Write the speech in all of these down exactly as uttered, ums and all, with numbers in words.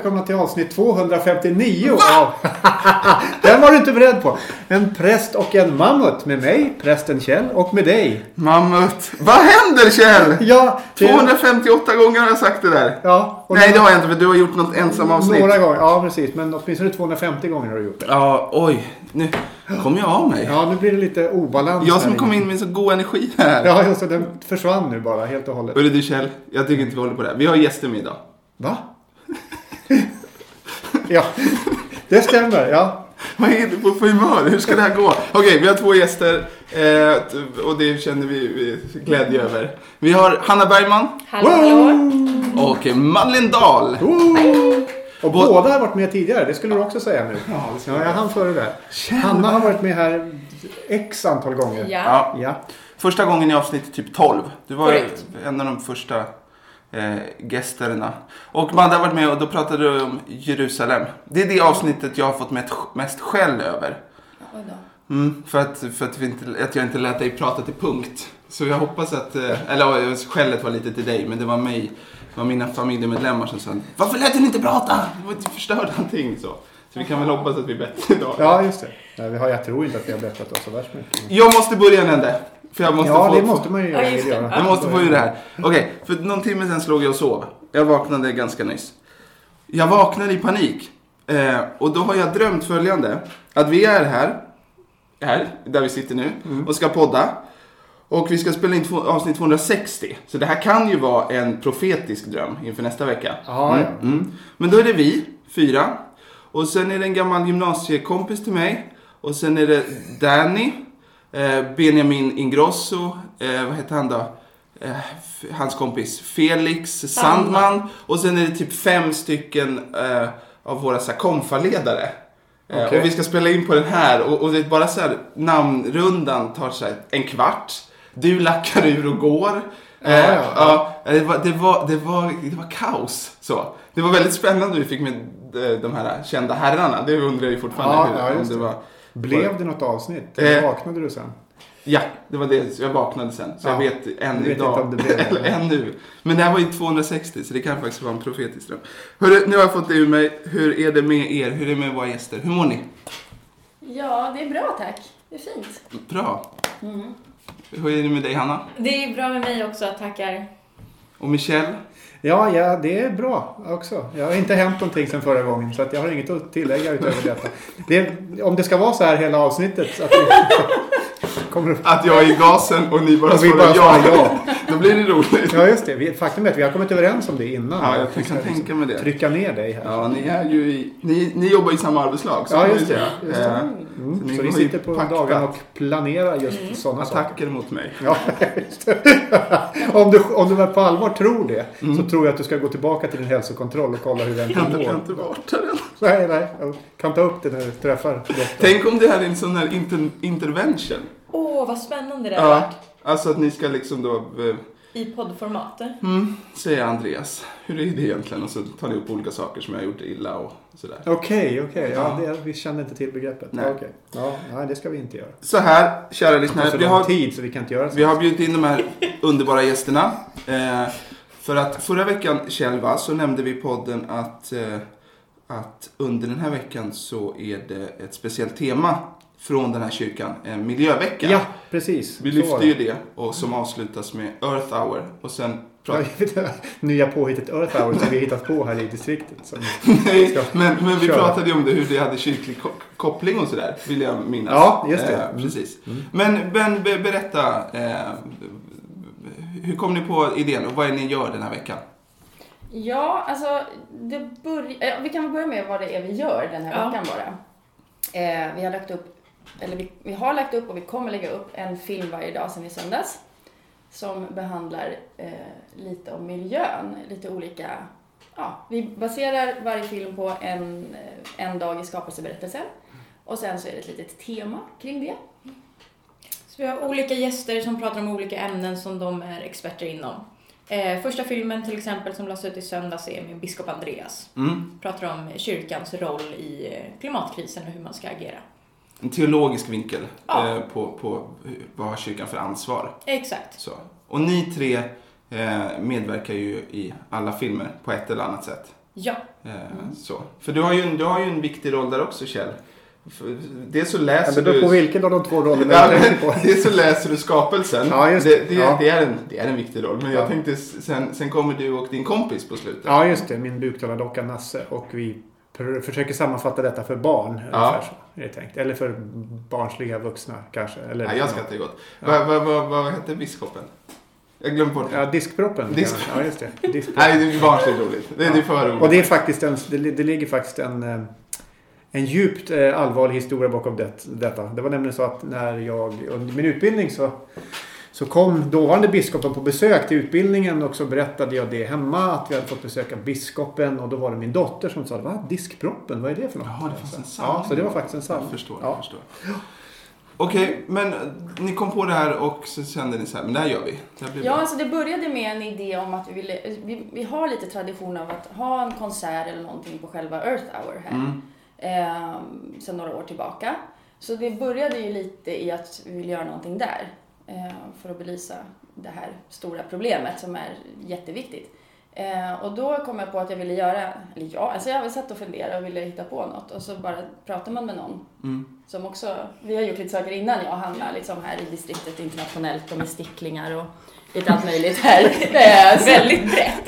välkomna till avsnitt tvåhundrafemtionio av... Den var du inte beredd på. En präst och en mammut med mig, prästen Kjell, och med dig. Mammut. Vad händer, Kjell? Ja, det... tvåhundrafemtioåtta gånger har jag sagt det där. Ja. Och Nej, det har jag inte, för du har gjort något ensam avsnitt. Några gånger, ja precis. Men åtminstone tvåhundrafemtio gånger har du gjort det. Ja, oj. Nu kom jag av mig. Ja, nu blir det lite obalans. Jag som kom in med så god energi här. Ja, just det. Den försvann nu bara, helt och hållet. Hörru du, Kjell, jag tycker inte vi håller på det här. Vi har gäster med idag. Va? Ja, det stämmer, ja. Vad är det på för humör? Hur ska det här gå? Okej, vi har två gäster eh, och det känner vi, vi glädje över. Vi har Hanna Bergman. Hallå, hallå. Och Madeleine Dahl. Och Bå- båda har varit med tidigare, det skulle du också säga nu. Ja, ja jag hann före där. Hanna har varit med här x antal gånger. Ja. Ja. Ja. Första gången i avsnitt typ tolv. Du var Korrekt. en av de första eh, gästerna. Och Madde har varit med och då pratade du om Jerusalem. Det är det avsnittet jag har fått mest skäll över. Oj då. Mm, för att, för att, vi inte, att jag inte lät dig prata till punkt. Så jag hoppas att, eller skället var lite till dig, men det var mig, det var mina familjemedlemmar som sa, varför lät du inte prata? Du förstörde någonting så. Så vi kan väl hoppas att vi är bättre idag. Ja, just det. Nej, vi har, jag tror inte att vi har bättrat oss så värst mycket. Jag måste börja en ände. För jag måste ja, få, det måste man ju Ja, just det. göra. Jag måste få ur det här. Okej, okay, för någon timme sedan slog jag och sov. Jag vaknade ganska nyss. Jag vaknade i panik. Eh, och då har jag drömt följande. Att vi är här. Här, där vi sitter nu. Mm. Och ska podda. Och vi ska spela in två, avsnitt tvåhundrasextio. Så det här kan ju vara en profetisk dröm inför nästa vecka. Ja, mm. ja. Mm. Men då är det vi, fyra. Och sen är det en gammal gymnasiekompis till mig. Och sen är det Danny. Eh, Benjamin Ingrosso. Eh, vad heter han då? Eh, hans kompis Felix Sandman. Sandman. Och sen är det typ fem stycken eh, av våra så här, konfaledare. Okay. Och vi ska spela in på den här. Och, och det är bara så här, namnrundan tar så här, en kvart. Du lackar ur och går. Ja, ja, ja. ja, det, var, det, var, det, var, det var kaos. Så. Det var väldigt spännande vi fick med de här kända herrarna. Det undrar jag ju fortfarande. Ja, hur, ja, om det var, blev det något avsnitt? Eller eh, vaknade du sen? Ja, det var det. Jag vaknade sen. Så ja, jag vet än vet idag. Inte om det blev eller än nu. Men det här var ju tvåhundrasextio. Så det kan faktiskt vara en profetisk dröm. Hörru, nu har jag fått det ur mig. Hur är det med er? Hur är det med våra gäster? Hur mår ni? Ja, det är bra tack. Det är fint. Bra. Mm. Hur är det med dig, Hanna? Det är bra med mig också, tackar. Och Michelle? Ja, ja, det är bra också. Jag har inte hänt någonting sen förra gången, så att jag har inget att tillägga utöver detta. Det, om det ska vara så här hela avsnittet, att, vi, kommer upp. Att jag är i gasen och ni bara och vi svarar bara ja. ja. Då blir det roligt. Ja, just det. Vi, faktum är att vi har kommit överens om det innan. Ja, jag kan tänka mig det. Trycka ner dig här. Ja, ni är ju i, ni, ni jobbar i samma arbetslag. Så ja, just det. Just det. Mm. Så, så ni sitter på dagen och planerar just mm. sådana attacker saker. mot mig. Ja, just det. om, du, om du på allvar tror det, mm. så tror jag att du ska gå tillbaka till din hälsokontroll och kolla hur den kan går. Jag kan inte varta den. Nej, nej. Jag kan ta upp det när du träffar doktorn. Tänk om det här är en sån här inter, intervention. Åh, oh, vad spännande det har ja, varit. Alltså att ni ska liksom då... Eh, I poddformat. Mm, säger Andreas. Hur är det egentligen? Och så tar ni upp olika saker som jag har gjort illa och sådär. Okej, okay, okej. Okay. Ja, ja. Vi känner inte till begreppet. Nej. Okay. Ja, nej, det ska vi inte göra. Så här, kära lyssnare. Vi har tid så vi kan inte göra så. Vi har bjudit in de här underbara gästerna. Eh, för att förra veckan, Kjell, så nämnde vi i podden att, eh, att under den här veckan så är det ett speciellt tema från den här kyrkan, en miljövecka. Ja, precis. Vi lyfter ju det och som avslutas med Earth Hour och sen pratar... nya påhittet Earth Hour som vi hittat på här i distriktet. Som Nej, men, men vi köra. pratade ju om det, hur det hade kyrklig koppling och sådär, vill jag minnas. Ja, just det. Eh, precis. Mm. Men, men be, berätta, eh, hur kom ni på idén och vad är det ni gör den här veckan? Ja, alltså, det börj- vi kan väl börja med vad det är vi gör den här ja. veckan bara. Eh, vi har lagt upp Eller vi, vi har lagt upp och vi kommer lägga upp en film varje dag sedan i söndags. Som behandlar eh, lite om miljön. Lite olika... Ja, vi baserar varje film på en, en dag i skapelseberättelsen. Och sen så är det ett litet tema kring det. Så vi har olika gäster som pratar om olika ämnen som de är experter inom. Eh, första filmen till exempel som lades ut i söndags är med biskop Andreas. Mm. Pratar om kyrkans roll i klimatkrisen och hur man ska agera. En teologisk vinkel ja. eh, på, på vad har kyrkan för ansvar. Exakt. Så. Och ni tre eh, medverkar ju i alla filmer på ett eller annat sätt. Ja. Mm. Så. För du har, ju en, du har ju en viktig roll där också, Kjell. Det är så läser ja, du... på vilken av de två rollerna ja, jag tänker på. Det är så läser du skapelsen. Ja, just det. Det, ja. det, är en, det är en viktig roll. Men ja. jag tänkte, sen, sen kommer du och din kompis på slutet. Ja, just det. Min buktalardocka Nasse. Och vi pr- försöker sammanfatta detta för barn. Ja. Ungefär så, är det tänkt. Eller för barnsliga vuxna kanske. Eller, Nej, jag skrattar ju gott. Ja. Vad va, va, va hette biskopen? Jag glömde bort det. Ja, diskproppen. Disk... Ja, just det. Diskproppen. Nej, det är barnsligt roligt. Det är, ja. det är för roligt. Och det är faktiskt en, det, det ligger faktiskt en, en djupt allvarlig historia bakom det, detta. Det var nämligen så att när jag under min utbildning så, så kom dåvarande biskopen på besök till utbildningen och så berättade jag det hemma att vi hade fått besöka biskopen och då var det min dotter som sa, vad diskproppen, vad är det för något? Ja, det fanns en sanning. Ja, så det var faktiskt en sanning. Jag förstår, ja. jag förstår. Okej, okay, men ni kom på det här och så kände ni så här, men det här gör vi. Det blir ja, bra. alltså det började med en idé om att vi ville, vi, vi har lite tradition av att ha en konsert eller någonting på själva Earth Hour här. Mm. Eh, sedan några år tillbaka. Så det började ju lite i att vi ville göra någonting där. Eh, för att belysa det här stora problemet som är jätteviktigt. Eh, och då kom jag på att jag ville göra, eller ja, alltså jag satt och funderade och ville hitta på något. Och så bara pratar man med någon. Mm. Som också, vi har gjort lite saker innan jag och Hanna liksom här i distriktet internationellt och med sticklingar och lite allt möjligt här. Eh, väldigt brett.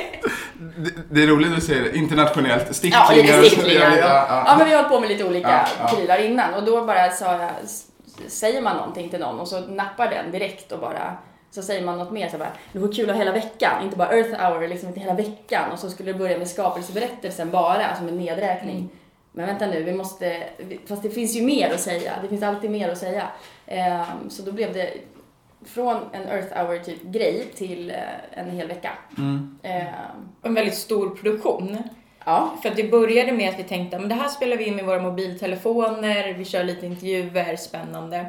Det, det är roligt att säga det. Internationellt. Sticklingar. Ja, lite sticklingar. Ja, Ja, ja, ja. ja, men vi har hållit på med lite olika ja, ja. prylar innan. Och då bara sa jag, säger man någonting till någon och så nappar den direkt och bara, så säger man något mer. Så bara, det var kul att hela veckan. Inte bara Earth Hour, liksom inte hela veckan. Och så skulle det börja med skapelseberättelsen bara, som en nedräkning. Mm. Men vänta nu, vi måste, fast det finns ju mer att säga. Det finns alltid mer att säga. Um, så då blev det från en Earth Hour typ grej till uh, en hel vecka. Mm. Um, en väldigt stor produktion. Ja. För att det började med att vi tänkte, men det här spelar vi in med våra mobiltelefoner. Vi kör lite intervjuer, spännande.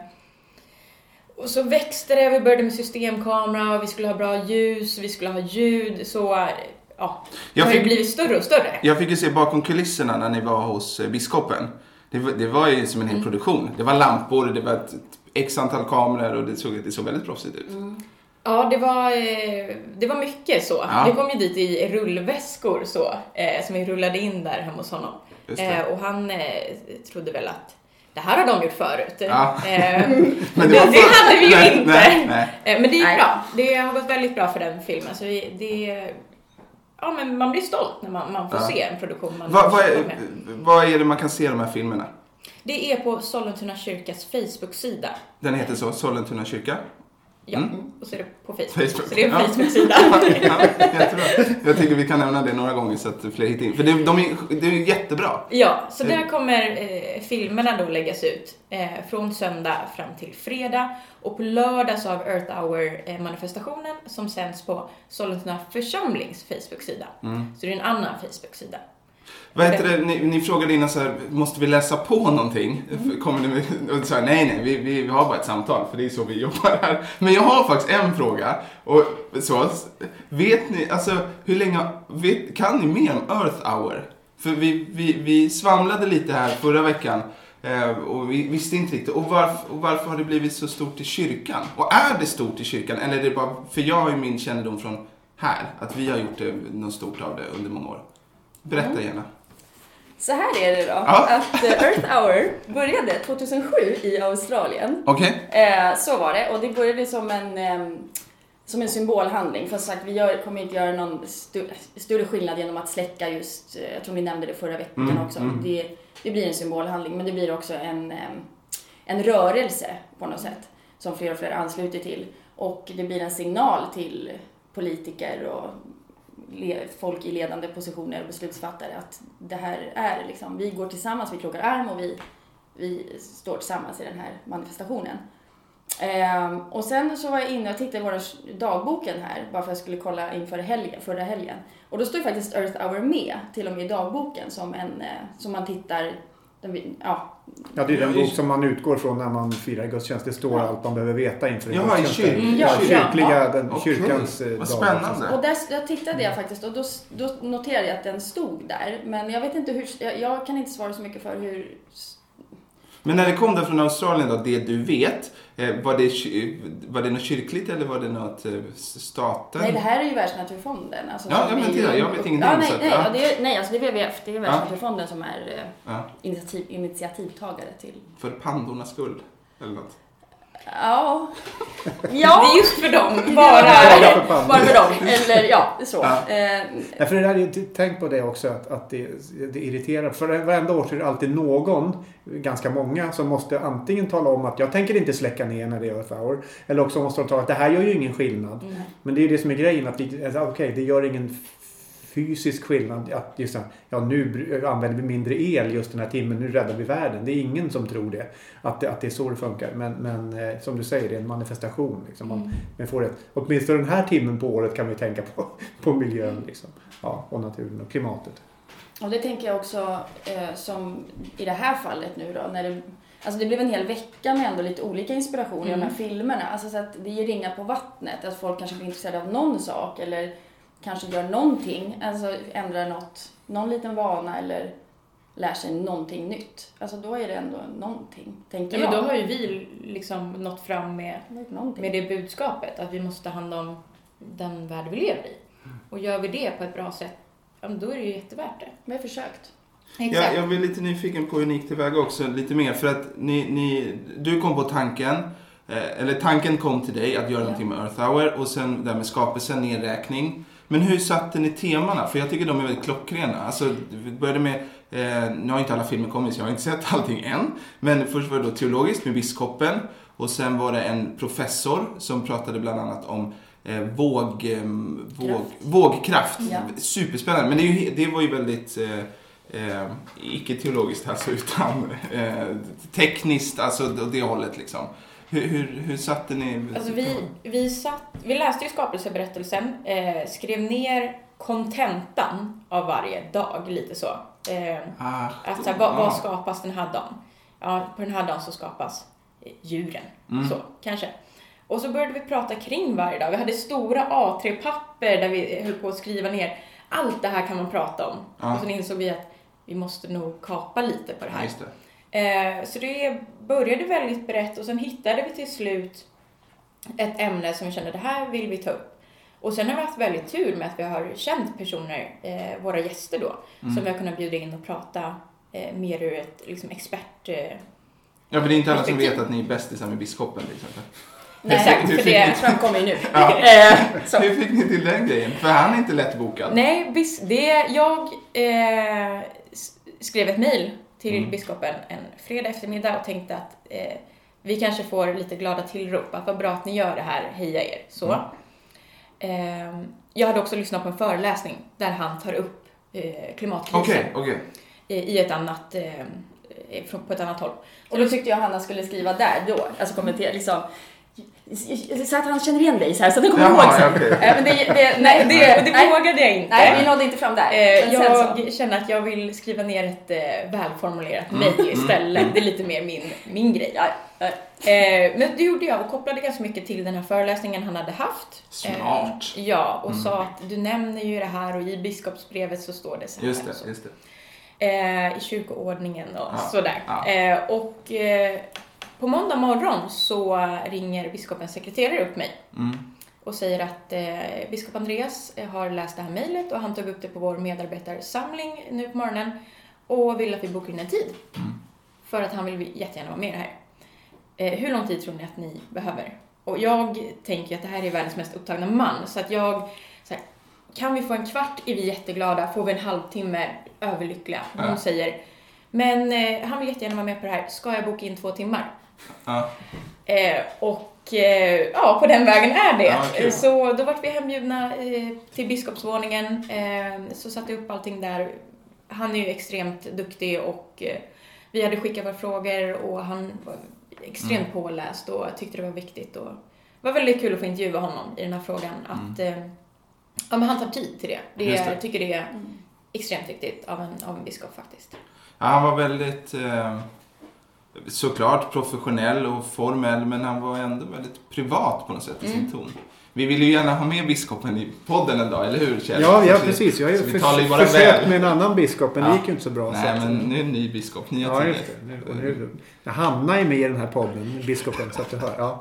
Och så växte det, vi började med systemkamera, vi skulle ha bra ljus, vi skulle ha ljud. Så ja, det har ju blivit större och större. Jag fick ju se bakom kulisserna när ni var hos biskopen. Det var, det var ju som en hel produktion. Det var lampor, det var ett x antal kameror och det såg, det såg väldigt proffsigt ut. Mm. Ja, det var, det var mycket så. Ja. Det kom ju dit i rullväskor så, eh, som vi rullade in där hemma hos honom. Eh, och han eh, trodde väl att det här har de gjort förut. Ja. Eh, men det, det, det hade vi ju nej, inte. Nej, nej. Eh, men det gick nej. bra. Det har gått väldigt bra för den filmen. Så vi, det, ja, men man blir stolt när man, man får ja. se en produktion. Man Va, vad, är, vad är det man kan se i de här filmerna? Det är på Sollentuna kyrkas Facebook-sida. Den heter så, Sollentuna kyrka? Ja, Mm. och så är det på Facebook. Facebook. Så det är en Ja. Facebook-sida. Ja, jag, tror, jag tycker vi kan nämna det några gånger så att fler hittar in. För det, de är, det är jättebra. Ja, så där kommer eh, filmerna då läggas ut eh, från söndag fram till fredag. Och på lördag så har vi Earth Hour-manifestationen som sänds på Sollentuna församlings Facebook-sida. Mm. Så det är en annan Facebook-sida. Vad heter det? Ni, ni frågade innan så här, måste vi läsa på någonting? Mm. Kommer ni med, och så här, nej, nej, vi, vi, vi har bara ett samtal för det är så vi jobbar här. Men jag har faktiskt en fråga. Och så, vet ni, alltså hur länge, vet, kan ni mer om Earth Hour? För vi, vi, vi svamlade lite här förra veckan eh, och vi visste inte riktigt. Och varför, och varför har det blivit så stort i kyrkan? Och är det stort i kyrkan? Eller är det bara, för jag har ju min kännedom från här, att vi har gjort det, något stort av det under många år. Berätta mm. gärna. Så här är det då, ja. att Earth Hour började tjugohundrasju i Australien. Okej. Okay. Eh, så var det, och det började som en, eh, som en symbolhandling. För sagt, vi gör, kommer inte göra någon stu, större skillnad genom att släcka just, jag tror ni nämnde det förra veckan mm, också. Mm. Det, det blir en symbolhandling, men det blir också en, eh, en rörelse på något sätt. Som fler och fler ansluter till. Och det blir en signal till politiker och folk i ledande positioner och beslutsfattare att det här är liksom, vi går tillsammans, vi krokar arm och vi, vi står tillsammans i den här manifestationen. Ehm, och sen så var jag inne och tittade på vår dagboken här bara för att jag skulle kolla inför helgen, förra helgen. Och då står faktiskt Earth Hour med till och med i dagboken som en, som man tittar. Den, ja. ja, det är den bok som man utgår från när man firar gudstjänst. Det står ja. allt man behöver veta inför ja, i kyr- mm, ja, kyrkliga, ja. den, okay. kyrkans Vad dag. spännande. Och där, där tittade jag faktiskt och då, då noterade jag att den stod där. Men jag vet inte hur, jag, jag kan inte svara så mycket för hur Men när det kom där från Australien då, det du vet, var det, var det något kyrkligt eller var det något staten? Nej, det här är ju Världsnaturfonden. Alltså, ja, jag vet inte, jag vet ingenting. Ja, nej, nej, ja. ja, det är, nej, alltså det är W W F, det är Världsnaturfonden ja. som är ja. initiativ, initiativtagare till. För pandornas skull, eller något? Ja. ja. Det är just för dem, bara, bara för dem. Eller ja, så. Ja. Eh. Ja, för det där är, tänk på det också, att, att det, det irriterar. För varenda år så är det alltid någon, ganska många, som måste antingen tala om att jag tänker inte släcka ner när det är Earth Hour. Eller också måste de tala att det här gör ju ingen skillnad. Mm. Men det är ju det som är grejen, att okej, okay, det gör ingen fysisk skillnad att just så, ja, nu använder vi mindre el just den här timmen, nu räddar vi världen. Det är ingen som tror det, att det, att det är så det funkar. Men, men eh, som du säger, det är en manifestation. Liksom. Man, mm. man får det. Åtminstone den här timmen på året kan vi tänka på, på miljön liksom. Ja, och naturen och klimatet. Och det tänker jag också eh, som i det här fallet nu då, när det, alltså det blev en hel vecka med ändå lite olika inspiration mm. i de här filmerna. Alltså så att det ger ringar på vattnet, att folk kanske blir intresserade av någon sak eller kanske gör någonting, alltså ändrar något, någon liten vana eller lär sig någonting nytt. Alltså då är det ändå någonting, tänker ja, jag. Men då har ju vi liksom nått fram med, med det budskapet att vi måste ta hand om den värld vi lever i. Och gör vi det på ett bra sätt, ja, då är det ju jättevärt det. Vi har försökt. Ja, jag blir lite nyfiken på hur ni gick tillväga också, lite mer. För att ni, ni, du kom på tanken, eh, eller tanken kom till dig att göra ja. någonting med Earth Hour och sen där med skapelsen, nedräkning. Men hur satte ni temana? För jag tycker de är väldigt klockrena. Alltså, vi började med, eh, nu har inte alla filmer kommit så jag har inte sett allting än. Men först var det då teologiskt med biskopen. Och sen var det en professor som pratade bland annat om eh, våg, eh, våg, vågkraft. Ja. Superspännande. Men det, är ju, det var ju väldigt eh, eh, icke-teologiskt alltså, utan eh, tekniskt, alltså det hållet liksom. Hur, hur, hur satte ni? Alltså vi, vi, satt, vi läste ju skapelseberättelsen, eh, skrev ner kontentan av varje dag, lite så. Eh, ah, alltså, vad, vad skapas den här dagen? Ja, på den här dagen så skapas djuren, mm. så kanske. Och så började vi prata kring varje dag. Vi hade stora A tre papper där vi höll på att skriva ner. Allt det här kan man prata om. Ah. Och så insåg vi att vi måste nog kapa lite på det här. Just det. Eh, så det började väldigt brett och sen hittade vi till slut ett ämne som vi kände det här vill vi ta upp. Och sen har vi haft väldigt tur med att vi har känt personer, eh, våra gäster då, mm. som vi har kunnat bjuda in och prata eh, mer ur ett liksom, expert. Eh, ja, för det är inte alla som vet att ni är bästisar med biskopen till exempel. Nej, exakt, för det framkommer ju nu. Ja. Hur fick ni till den grejen? För han är inte lättbokad. Nej, bis, det, jag eh, skrev ett mejl till mm. biskopen en fredag eftermiddag och tänkte att eh, vi kanske får lite glada tillrop. Att vad bra att ni gör det här, heja er. Så. Mm. Eh, jag hade också lyssnat på en föreläsning där han tar upp eh, klimatkrisen okay, okay. I, i ett annat, eh, på ett annat håll. Och då tyckte jag Hanna skulle skriva där då, alltså kommentera liksom. Så att han känner igen dig så här, så att han kommer ihåg sig. Okay. Äh, men det, det, nej, det, det, det nej. vågade jag inte. Nej, vi nådde inte fram där. Eh, jag känner att jag vill skriva ner ett eh, välformulerat mm. mejl istället. Mm. Det är lite mer min, min grej. Ja. Eh, men det gjorde jag och kopplade ganska mycket till den här föreläsningen han hade haft. Smart. Eh, ja, och mm. sa att du nämner ju det här och i biskopsbrevet så står det så här. Just det, så. just det. Eh, I kyrkoordningen och ja. sådär. Ja. Eh, och... Eh, På måndag morgon så ringer biskopens sekreterare upp mig mm. och säger att eh, biskop Andreas har läst det här mejlet och han tog upp det på vår medarbetarsamling nu på morgonen och vill att vi bokar in en tid. Mm. För att han vill jättegärna vara med i det här. Eh, hur lång tid tror ni att ni behöver? Och jag tänker att det här är världens mest upptagna man. Så att jag, så här, kan vi få en kvart är vi jätteglada. Får vi en halvtimme överlyckliga. Hon ja. säger, men eh, han vill jättegärna vara med på det här. Ska jag boka in två timmar? Ja. Eh, och eh, ja, på den vägen är det. Ja, okay. Så då vart vi hembjudna eh, till biskopsvåningen. Eh, så satte upp allting där. Han är ju extremt duktig och eh, vi hade skickat våra frågor och han var extremt mm. påläst och tyckte det var viktigt. Och det var väldigt kul att få intervjua honom i den här frågan. Att mm. eh, ja, men han tar tid till det. det, det. Jag tycker det är mm. extremt viktigt av en, av en biskop faktiskt. Ja, han var väldigt... Eh... såklart professionell och formell, men han var ändå väldigt privat på något sätt i sin mm. ton. Vi vill ju gärna ha med biskopen i podden en dag, eller hur Kjell? Ja, ja precis. Jag har ju för, förs- försökt med en annan biskop, men ja. det gick ju inte så bra. Nej, så men nu är en ny biskop. Nya ja, tider. just det. Nu, och nu, jag hamnar ju med i den här podden, biskopen, så att du hör. Ja.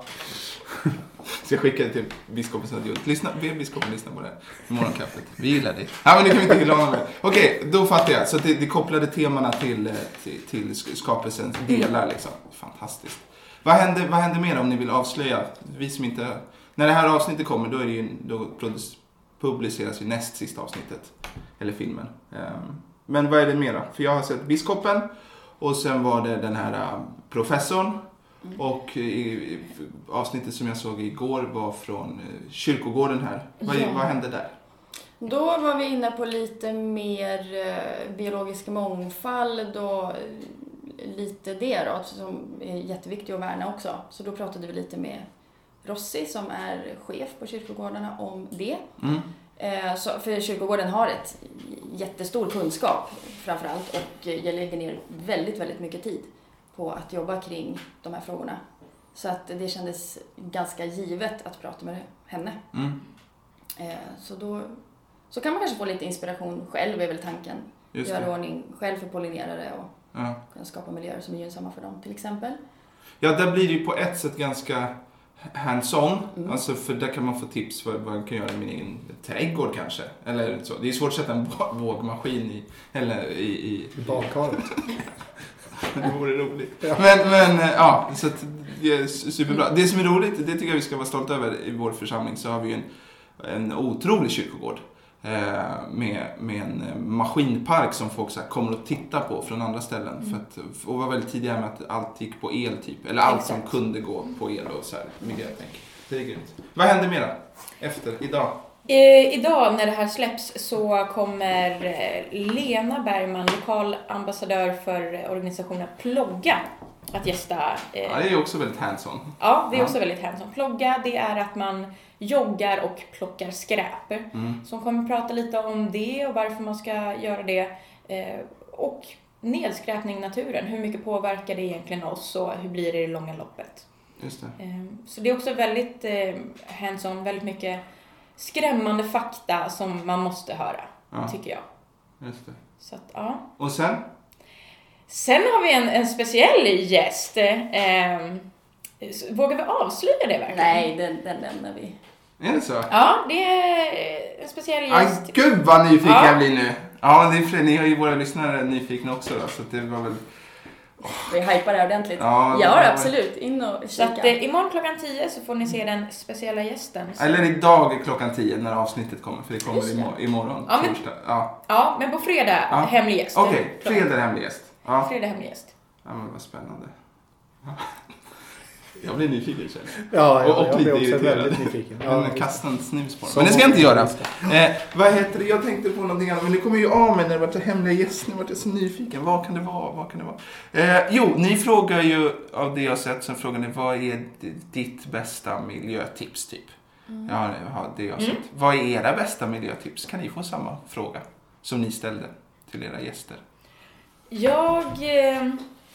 Så jag skickade till biskopen som hade gjort. Lyssna, be biskopen lyssna på det här. I morgonkaffet. Vi gillar det. Ja, men det kan vi inte hylla honom med. Okej, då fattar jag. Så det, det kopplade temana till, till, till skapelsens delar liksom. Fantastiskt. Vad händer, vad händer mer om ni vill avslöja? Vi som inte... När det här avsnittet kommer, då, är det ju, då publiceras ju näst sista avsnittet. Eller filmen. Men vad är det mer då? För jag har sett biskopen. Och sen var det den här professorn. Mm. Och i, i, avsnittet som jag såg igår var från eh, kyrkogården här. Vad, ja. vad hände där? Då var vi inne på lite mer eh, biologisk mångfald och eh, lite det då, som är jätteviktigt att värna också. Så då pratade vi lite med Rossi som är chef på kyrkogårdarna om det. Mm. Eh, så, för kyrkogården har ett jättestor kunskap framförallt och jag lägger ner väldigt, väldigt mycket tid på att jobba kring de här frågorna. Så att det kändes ganska givet att prata med henne. Mm. Eh, så då så kan man kanske få lite inspiration själv, är väl tanken. Göra ordning själv för pollinerare och ja. kunna skapa miljöer som är gynnsamma för dem till exempel. Ja, där blir det ju på ett sätt ganska hands-on. Mm. Alltså för där kan man få tips för vad man kan göra i min egen trädgård kanske. Eller så. Det är svårt att sätta en vågmaskin i eller i, i, i badkaret. Det vore roligt. Ja. Men, men ja, så att det är superbra. Det som är roligt, det tycker jag vi ska vara stolta över i vår församling. Så har vi ju en, en otrolig kyrkogård. Eh, med, med en maskinpark som folk så här, kommer att titta på från andra ställen. Mm. För att, och var väldigt tidiga med att allt gick på el typ. Eller allt Exakt. som kunde gå på el och så här. Miljötänk. Det är grymt. Vad händer mer då? Efter, idag? Eh, idag när det här släpps så kommer Lena Bergman, lokal ambassadör för organisationen Plogga, att gästa. Eh, ja, det är också väldigt hands-on. Ja, det är också väldigt hands-on. Plogga, det är att man joggar och plockar skräp. Mm. Så hon kommer att prata lite om det och varför man ska göra det. Eh, och nedskräpning i naturen. Hur mycket påverkar det egentligen oss och hur blir det i det långa loppet? Just det. Eh, så det är också väldigt eh, hands-on, väldigt mycket skrämmande fakta som man måste höra, ja. tycker jag. Just det. Så att, ja. Och sen? Sen har vi en, en speciell gäst. Eh, vågar vi avslöja det verkligen? Nej, den, den lämnar vi. Är det så? Ja, det är en speciell gäst. Aj, gud vad nyfiken ja. jag blir nu. Ja, det är för, ni har ju våra lyssnare nyfikna också då, så det var väl... Oh. Vi hypar det ordentligt. Ja, ja var... absolut. In och kika. Så att, eh, imorgon klockan tio så får ni se den speciella gästen. Så. Eller idag klockan tio när avsnittet kommer. För det kommer det. Imorgon, imorgon ja, men, ja. ja, men på fredag ja. hemlig gäst. Okej, okay, fredag hemlig gäst. Ja. Fredag hemlig gäst. Ja, men vad spännande. Jag blir nyfiken, känner ja, ja, och, och jag lite blir också irriterad. väldigt nyfiken. Ja, men kasta en snus på den. Men det ska jag inte göra. Eh, vad heter det? Jag tänkte på någonting annat. Men det kommer ju av mig när det var till hemliga gäst. Nu var jag så nyfiken. Vad kan det vara? Vad kan det vara? Eh, jo, ni frågar ju av det jag har sett. Sen frågar ni, vad är ditt bästa miljötips typ? Mm. Ja, ja, det jag har sett. Mm. Vad är era bästa miljötips? Kan ni få samma fråga som ni ställde till era gäster? Jag... Eh...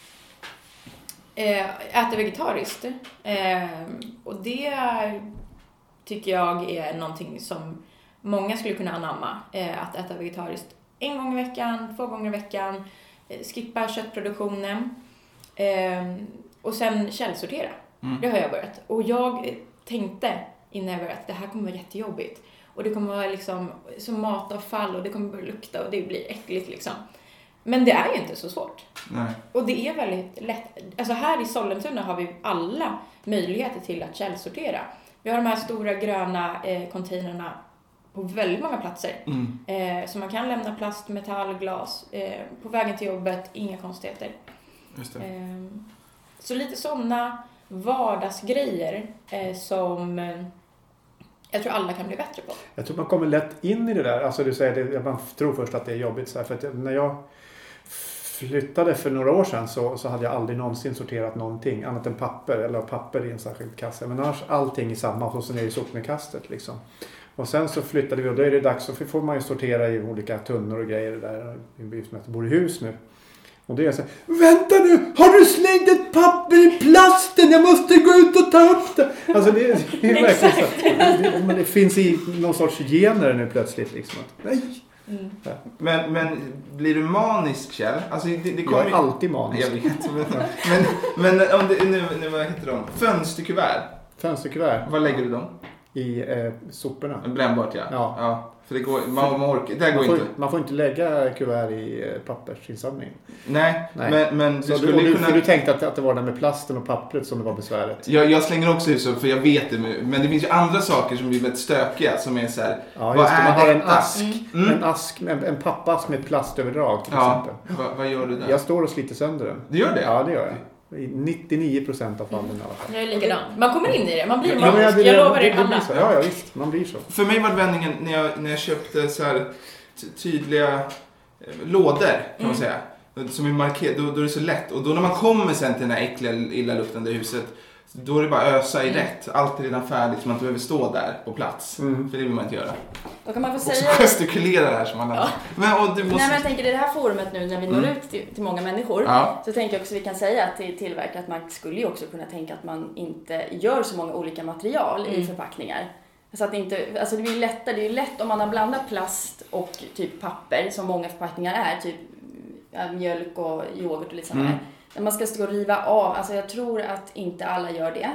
äter vegetariskt. Och det tycker jag är någonting som många skulle kunna anamma. Att äta vegetariskt en gång i veckan, två gånger i veckan. Skippa köttproduktionen. Och sen källsortera. Mm. Det har jag börjat. Och jag tänkte innan jag börjat att det här kommer vara jättejobbigt. Och det kommer vara liksom som matavfall och det kommer börja lukta och det blir äckligt liksom. Men det är ju inte så svårt. Nej. Och det är väldigt lätt. Alltså här i Sollentuna har vi alla möjligheter till att källsortera. Vi har de här stora gröna eh, containrarna på väldigt många platser. Mm. Eh, så man kan lämna plast, metall, glas. Eh, på vägen till jobbet, inga konstigheter. Just det. Eh, så lite sådana vardagsgrejer eh, som... Eh, jag tror alla kan bli bättre på. Jag tror man kommer lätt in i det där. Alltså du säger det, man tror först att det är jobbigt. Så här, för att när jag flyttade för några år sedan så, så hade jag aldrig någonsin sorterat någonting. Annat än papper. Eller papper i en särskild kasse. Men annars allting i samma. Och så ner i sopnedkastet liksom. Och sen så flyttade vi och då är det dags. Så får man ju sortera i olika tunnor och grejer där. Vi bor i hus nu. Och det är så här, vänta nu, har du slängt ett papper i plasten? Jag måste gå ut och ta upp det. Alltså det, det är verkligen så. Det, men det finns i någon sorts gener nu plötsligt liksom. Att, nej. Mm. Ja. Men, men blir du manisk, Kjell? Alltså, det, det kommer... Jag är alltid manisk. Jag vet, men men om det, nu, nu, vad heter de? Fönsterkuvert. Fönsterkuvert. Var lägger du dem? I eh, soporna. Brännbart, ja. Ja. ja. För det går, man, man, orkar, det man, går får, inte. man får inte lägga kuvert i eh, pappersinsamlingen. Nej, Nej, men, men du så skulle du, kunna... För du tänkte att, att det var det med plasten och pappret som det var besväret. Jag, jag slänger också ut så, för jag vet det. Men det finns ju andra saker som blir väldigt stökiga. Som är så här, ja, vad just det, är man har det? en ask. Mm. En, ask en, en pappask med plastöverdrag till ja. exempel. Va, vad gör du där? Jag står och sliter sönder den. Du gör det? Ja, det gör jag. I nittionio procent av fallen i alla fall. Jag är likadan. Man kommer in i det. Man blir ja, manisk. Jag, jag, jag lovar det, er det alla. Så. Ja, ja, visst. Man blir så. För mig var det vändningen när jag, när jag köpte så här tydliga eh, lådor, kan man säga. Som är markerade. Då, då är det så lätt. Och då när man kommer sen till det här äckliga, illaluktande huset, då är det bara ösa i mm. rätt. Allt är redan färdigt så man inte behöver stå där på plats. Mm. För det vill man inte göra. Då kan man få och säga... så gestikulera det här som alla... Ja. Men, och du måste... Nej, men jag tänker i det här forumet nu när vi når mm. ut till, till många människor. Ja. Så tänker jag också vi kan säga att till tillverkare att man skulle ju också kunna tänka att man inte gör så många olika material mm. i förpackningar. Så att det inte... Alltså det blir lättare. Det är ju lätt om man har blandat plast och typ papper som många förpackningar är. Typ ja, mjölk och yoghurt och lite sådär. Mm. När man ska stå och riva av. Alltså jag tror att inte alla gör det.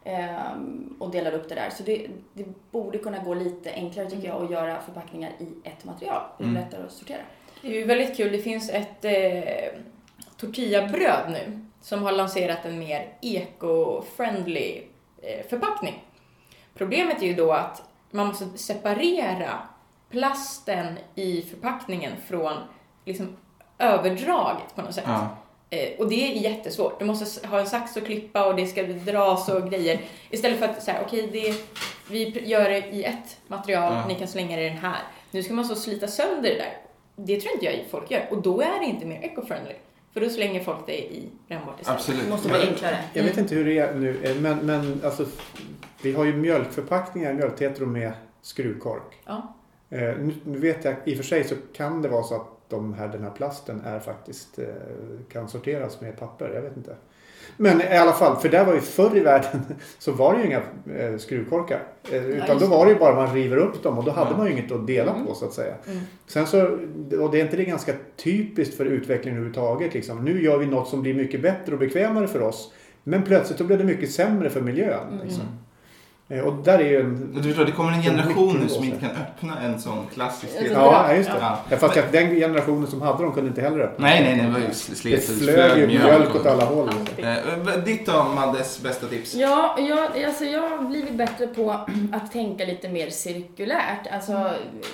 Um, och delar upp det där. Så det, det borde kunna gå lite enklare tycker jag att göra förpackningar i ett material. Det är mm. lättare att sortera. Det är ju väldigt kul. Det finns ett eh, tortillabröd nu som har lanserat en mer eco-friendly eh, förpackning. Problemet är ju då att man måste separera plasten i förpackningen från liksom överdraget på något sätt. Ja. Eh, och det är jättesvårt. Du måste ha en sax och klippa och det ska dras och grejer. Istället för att säga, okej, okay, vi gör det i ett material, ja. Ni kan slänga det i den här. Nu ska man så slita sönder det där. Det tror inte jag folk gör. Och då är det inte mer eco-friendly. För då slänger folk det i brännbart istället. Absolut. Det måste vara enklare. Jag vet inte hur det är nu, men, men alltså, vi har ju mjölkförpackningar, mjölktetro med skruvkork. Ja. Eh, nu, nu vet jag, i och för sig så kan det vara så att de här, den här plasten är faktiskt, eh, kan sorteras med papper, jag vet inte. Men i alla fall, för där var ju förr i världen så var det ju inga eh, skruvkorkar. Eh, utan då var det ju bara man river upp dem och då hade ja. man ju inget att dela mm. på så att säga. Mm. Sen så, och det är inte det ganska typiskt för utvecklingen överhuvudtaget. Liksom. Nu gör vi något som blir mycket bättre och bekvämare för oss. Men plötsligt då blir det mycket sämre för miljön. Mm. Liksom. Och där är ju en... Du förstår, det kommer en generation nu som inte kan öppna en sån klassisk... Ja, just det. Ja. Ja, fast att den generationen som hade dem kunde inte heller öppna. Nej, nej, nej. Det var ju slet. Det flög ju mjölk åt alla håll. Eh, ditt då, Maddes bästa tips? Ja, jag, alltså jag har blivit bättre på att tänka lite mer cirkulärt. Alltså mm.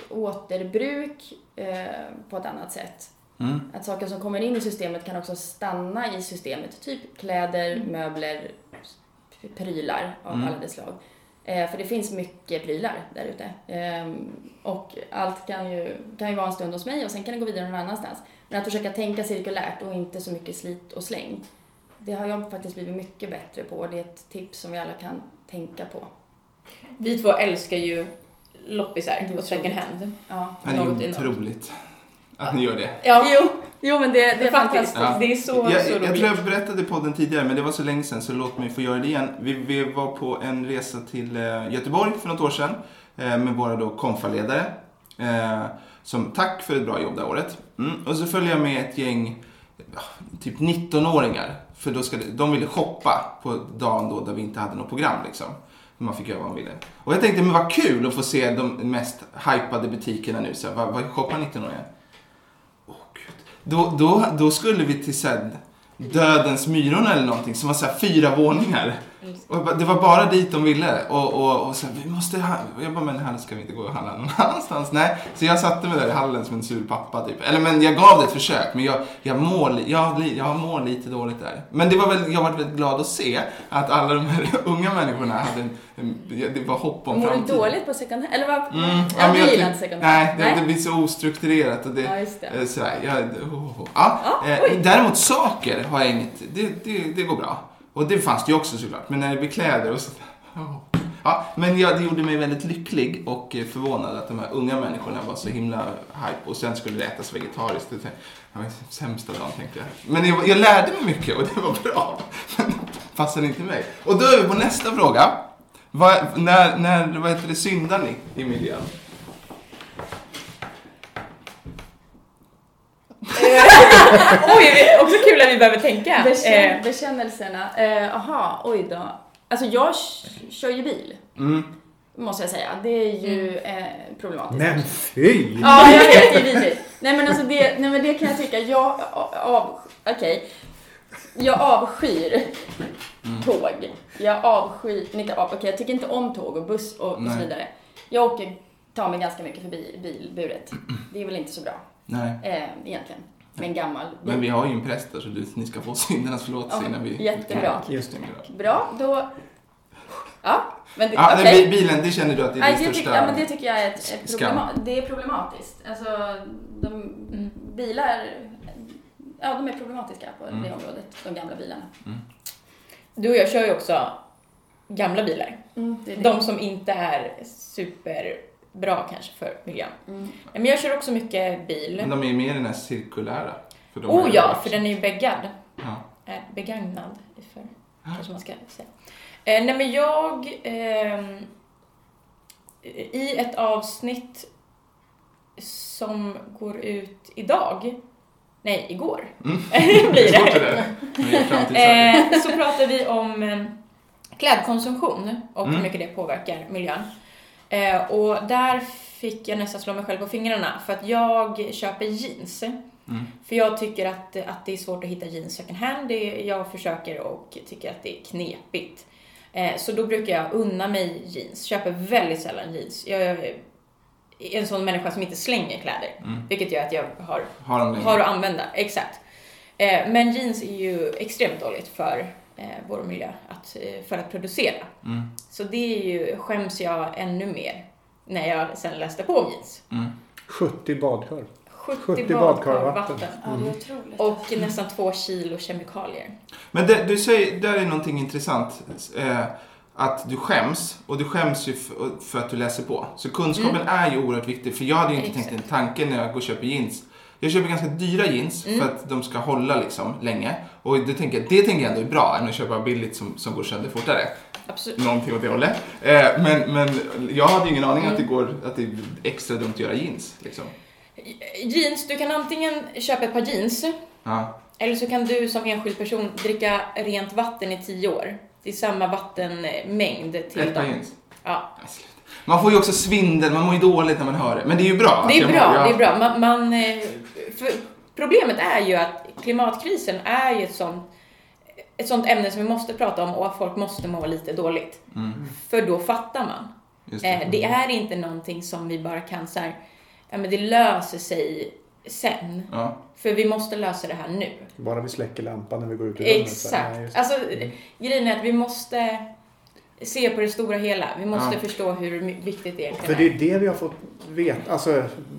återbruk eh, på ett annat sätt. Mm. Att saker som kommer in i systemet kan också stanna i systemet. Typ kläder, mm. möbler, prylar av mm. alla dess slag. Eh, för det finns mycket prylar där ute. Eh, och allt kan ju, kan ju vara en stund hos mig och sen kan det gå vidare någon annanstans. Men att försöka tänka cirkulärt och inte så mycket slit och släng. Det har jag faktiskt blivit mycket bättre på och det är ett tips som vi alla kan tänka på. Vi två älskar ju loppisar och second hand. Ja, det är otroligt att ni gör det. Ja, jo. Jo, men det, det är faktiskt ja. Det är så, jag, så jag, roligt. Jag tror jag berättade på den tidigare, men det var så länge sedan så låt mig få göra det igen. Vi, vi var på en resa till eh, Göteborg för något år sedan eh, med våra då konfaledare. Eh, som tack för ett bra jobb det året. Mm. Och så följde jag med ett gäng ja, typ nitton-åringar. För då ska det, de ville shoppa på dagen då där vi inte hade något program liksom. Man fick göra vad man ville. Och jag tänkte, men vad kul att få se de mest hypade butikerna nu. Så vad, vad shoppar nitton-åringar? Då, då, då skulle vi till sen Dödens Myrorna eller någonting som var så här fyra våningar. Och det var bara dit de ville. Och, och, och så här, vi måste ha... Jag bara, men här ska vi inte gå och handla någon annanstans. Nej, så jag satte mig där i hallen som en sur pappa typ. Eller men jag gav det ett försök. Men jag, jag, mår, jag, jag mår lite dåligt där. Men det var väl, jag var väldigt glad att se att alla de här unga människorna hade en, en, det var hopp om framtiden. Mår du dåligt på second hand? Eller vad? Mm, ja, ja, men jag gillar inte second hand. Nej, det, nej, det blir så ostrukturerat. Och det, ja, just det. Så här, jag, oh, oh. Ja, ah, eh, däremot saker har jag inget... Det, det, det går bra. Och det fanns det ju också såklart. Men när det blir kläder och så... Oh. Ja, men ja, det gjorde mig väldigt lycklig och förvånad att de här unga människorna var så himla hype. Och sen skulle det ätas vegetariskt. Det var sämsta dagen tänkte jag. Men jag, jag lärde mig mycket och det var bra. Passar inte mig. Och då är vi på nästa fråga. Vad, när, när, vad heter det, syndar ni i miljön? Oj, också kul att vi behöver tänka. Bekän- bekännelserna. Eh, aha, oj då. Alltså jag k- kör ju bil. Mm. Måste jag säga. Det är ju eh, problematiskt. Men fy! Ja, jag vet, det är vidrigt. Nej men alltså det, nej, men det kan jag tycka. Jag av, okej. Okay. Jag avskyr Mm. tåg. Jag avskyr, inte av, okej okay, jag tycker inte om tåg och buss och, och så vidare. Jag åker, tar mig ganska mycket förbi bilburet. Det är väl inte så bra. Nej. Eh, egentligen. Med en gammal bil. Men vi har ju en präst där så du, ni ska få syndernas förlåtelse Ja, innan vi... jättebra. Just det. Bra, då... Ja, men det, Ja, okej. nej, bilen, det känner du att det är Nej, det det största... tycker, ja, men det tycker jag är, ett, ett skam. problema- det är problematiskt. Alltså, de Mm. bilar... Ja, de är problematiska på Mm. det området. De gamla bilarna. Mm. Du och jag kör ju också gamla bilar. Mm, det är det. De som inte är superbra kanske för miljön. Mm. Men jag kör också mycket bil. Men de är ju mer den här cirkulära. För de Oh är ja, ju- för den är ju beggad. Ja. Eh, begagnad, för, kanske man ska säga. Eh, nej men jag... ehm, I ett avsnitt som går ut idag... Nej, igår. Mm. Blir Svårt det. det. Vi är framtidssäkra. Eh, så pratar vi om eh, klädkonsumtion och Mm. hur mycket det påverkar miljön. Eh, och där fick jag nästan slå mig själv på fingrarna för att jag köper jeans. Mm. För jag tycker att, att det är svårt att hitta jeans second hand. Det, jag försöker och tycker att det är knepigt. Eh, så då brukar jag unna mig jeans. Köper väldigt sällan jeans. Jag är en sån människa som inte slänger kläder. Mm. Vilket gör att jag har, Har de länge? har att använda. Exakt. Eh, men jeans är ju extremt dåligt för eh, vår miljö att, eh, för att producera. Mm. Så det är ju, skäms jag ännu mer när jag sen läste på jeans. Mm. sjuttio badkar. sjuttio, sjuttio badkar badkar vatten. Ja, det är otroligt. Och nästan två kilo kemikalier. Men det, du säger, där är någonting intressant. Eh, att du skäms. Och du skäms ju för, för att du läser på. Så kunskapen Mm. är ju oerhört viktig. För jag hade ju inte Exakt. tänkt en tanke när jag går och köper jeans. Jag köper ganska dyra jeans Mm. för att de ska hålla liksom länge. Och det tänker, jag- det tänker jag ändå är bra än att köpa billigt som, som går sönder fortare. Absolut. Någonting åt det hållet. Eh, men, men jag hade ju ingen aning Mm. att det går att det är extra dumt att göra jeans. Liksom. Jeans, du kan antingen köpa ett par jeans. Ja. Eller så kan du som enskild person dricka rent vatten i tio år. Det är samma vattenmängd till Ett par dem. jeans. Ja. Ja, sluta. Man får ju också svindel, man mår ju dåligt när man hör det. Men det är ju bra. Det att är jag bra, mår- ja. det är bra. Man, man, eh, för problemet är ju att klimatkrisen är ju ett sånt, ett sånt ämne som vi måste prata om och att folk måste må lite dåligt. Mm. För då fattar man. Just det. Eh, det är inte någonting som vi bara kan så här, ja men det löser sig sen. Ja. För vi måste lösa det här nu. Bara vi släcker lampan när vi går ut ur rummet. så- Exakt. Nej, just det. Alltså, grejen är att vi måste se på det stora hela. Vi måste Ja. förstå hur my- viktigt det För egentligen det är. är det vi har fått veta. Alltså,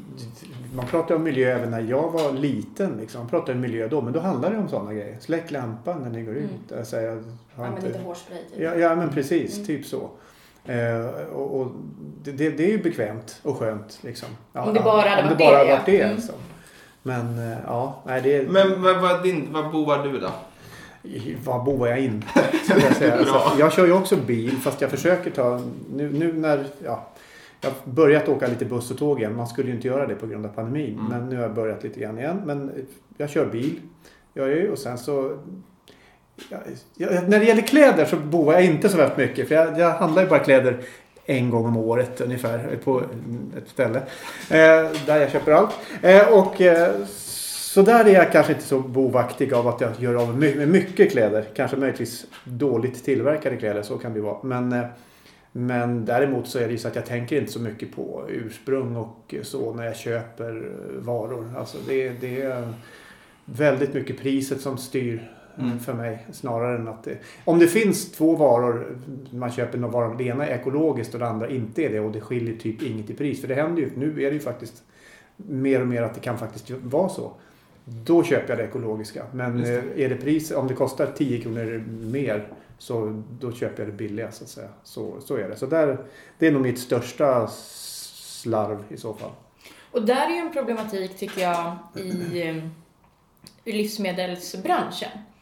man pratar om miljö även när jag var liten. Liksom. Man pratar om miljö då, men då handlar det om sådana grejer. Släck lampan när ni går ut. Mm. Alltså, jag har Använd inte... lite hårspray typ. Ja, ja, men precis. Mm. Typ så. Eh, och, och det, det, det är ju bekvämt och skönt. Liksom. Ja, Om det bara hade om varit det. Bara det, varit ja. det Mm. liksom. Men eh, ja, nej, det är... Men vad, vad, din, vad bovar du då? Vad bovar jag inte? Skulle jag, säga. Bra. Alltså, jag kör ju också bil fast jag försöker ta... Nu, nu när... Ja, jag har börjat åka lite buss och tåg igen. Man skulle ju inte göra det på grund av pandemin. Mm. Men nu har jag börjat lite grann igen. Men jag kör bil. Jag är ju, och sen så... Jag, jag, när det gäller kläder så bovar jag inte så väldigt mycket. För jag, jag handlar ju bara kläder en gång om året ungefär på ett ställe. Eh, där jag köper allt. Eh, och... Eh, Så där är jag kanske inte så bovaktig av att jag gör av med mycket kläder. Kanske möjligtvis dåligt tillverkade kläder, så kan det vara. Men, eh, men däremot så är det ju så att jag tänker inte så mycket på ursprung och så när jag köper varor. Alltså det, det är väldigt mycket priset som styr Mm. för mig. Snarare än att det, om det finns två varor, man köper några varor, det ena är ekologiskt och det andra inte är det. Och det skiljer typ inget i pris. För det händer ju, nu är det ju faktiskt mer och mer att det kan faktiskt vara så. Då köper jag det ekologiska. Men Just det. eh, är det pris, om det kostar tio kronor mer så då köper jag det billiga så att säga. Så, så är det. Så där, det är nog mitt största slarv i så fall. Och där är ju en problematik tycker jag i, i livsmedelsbranschen.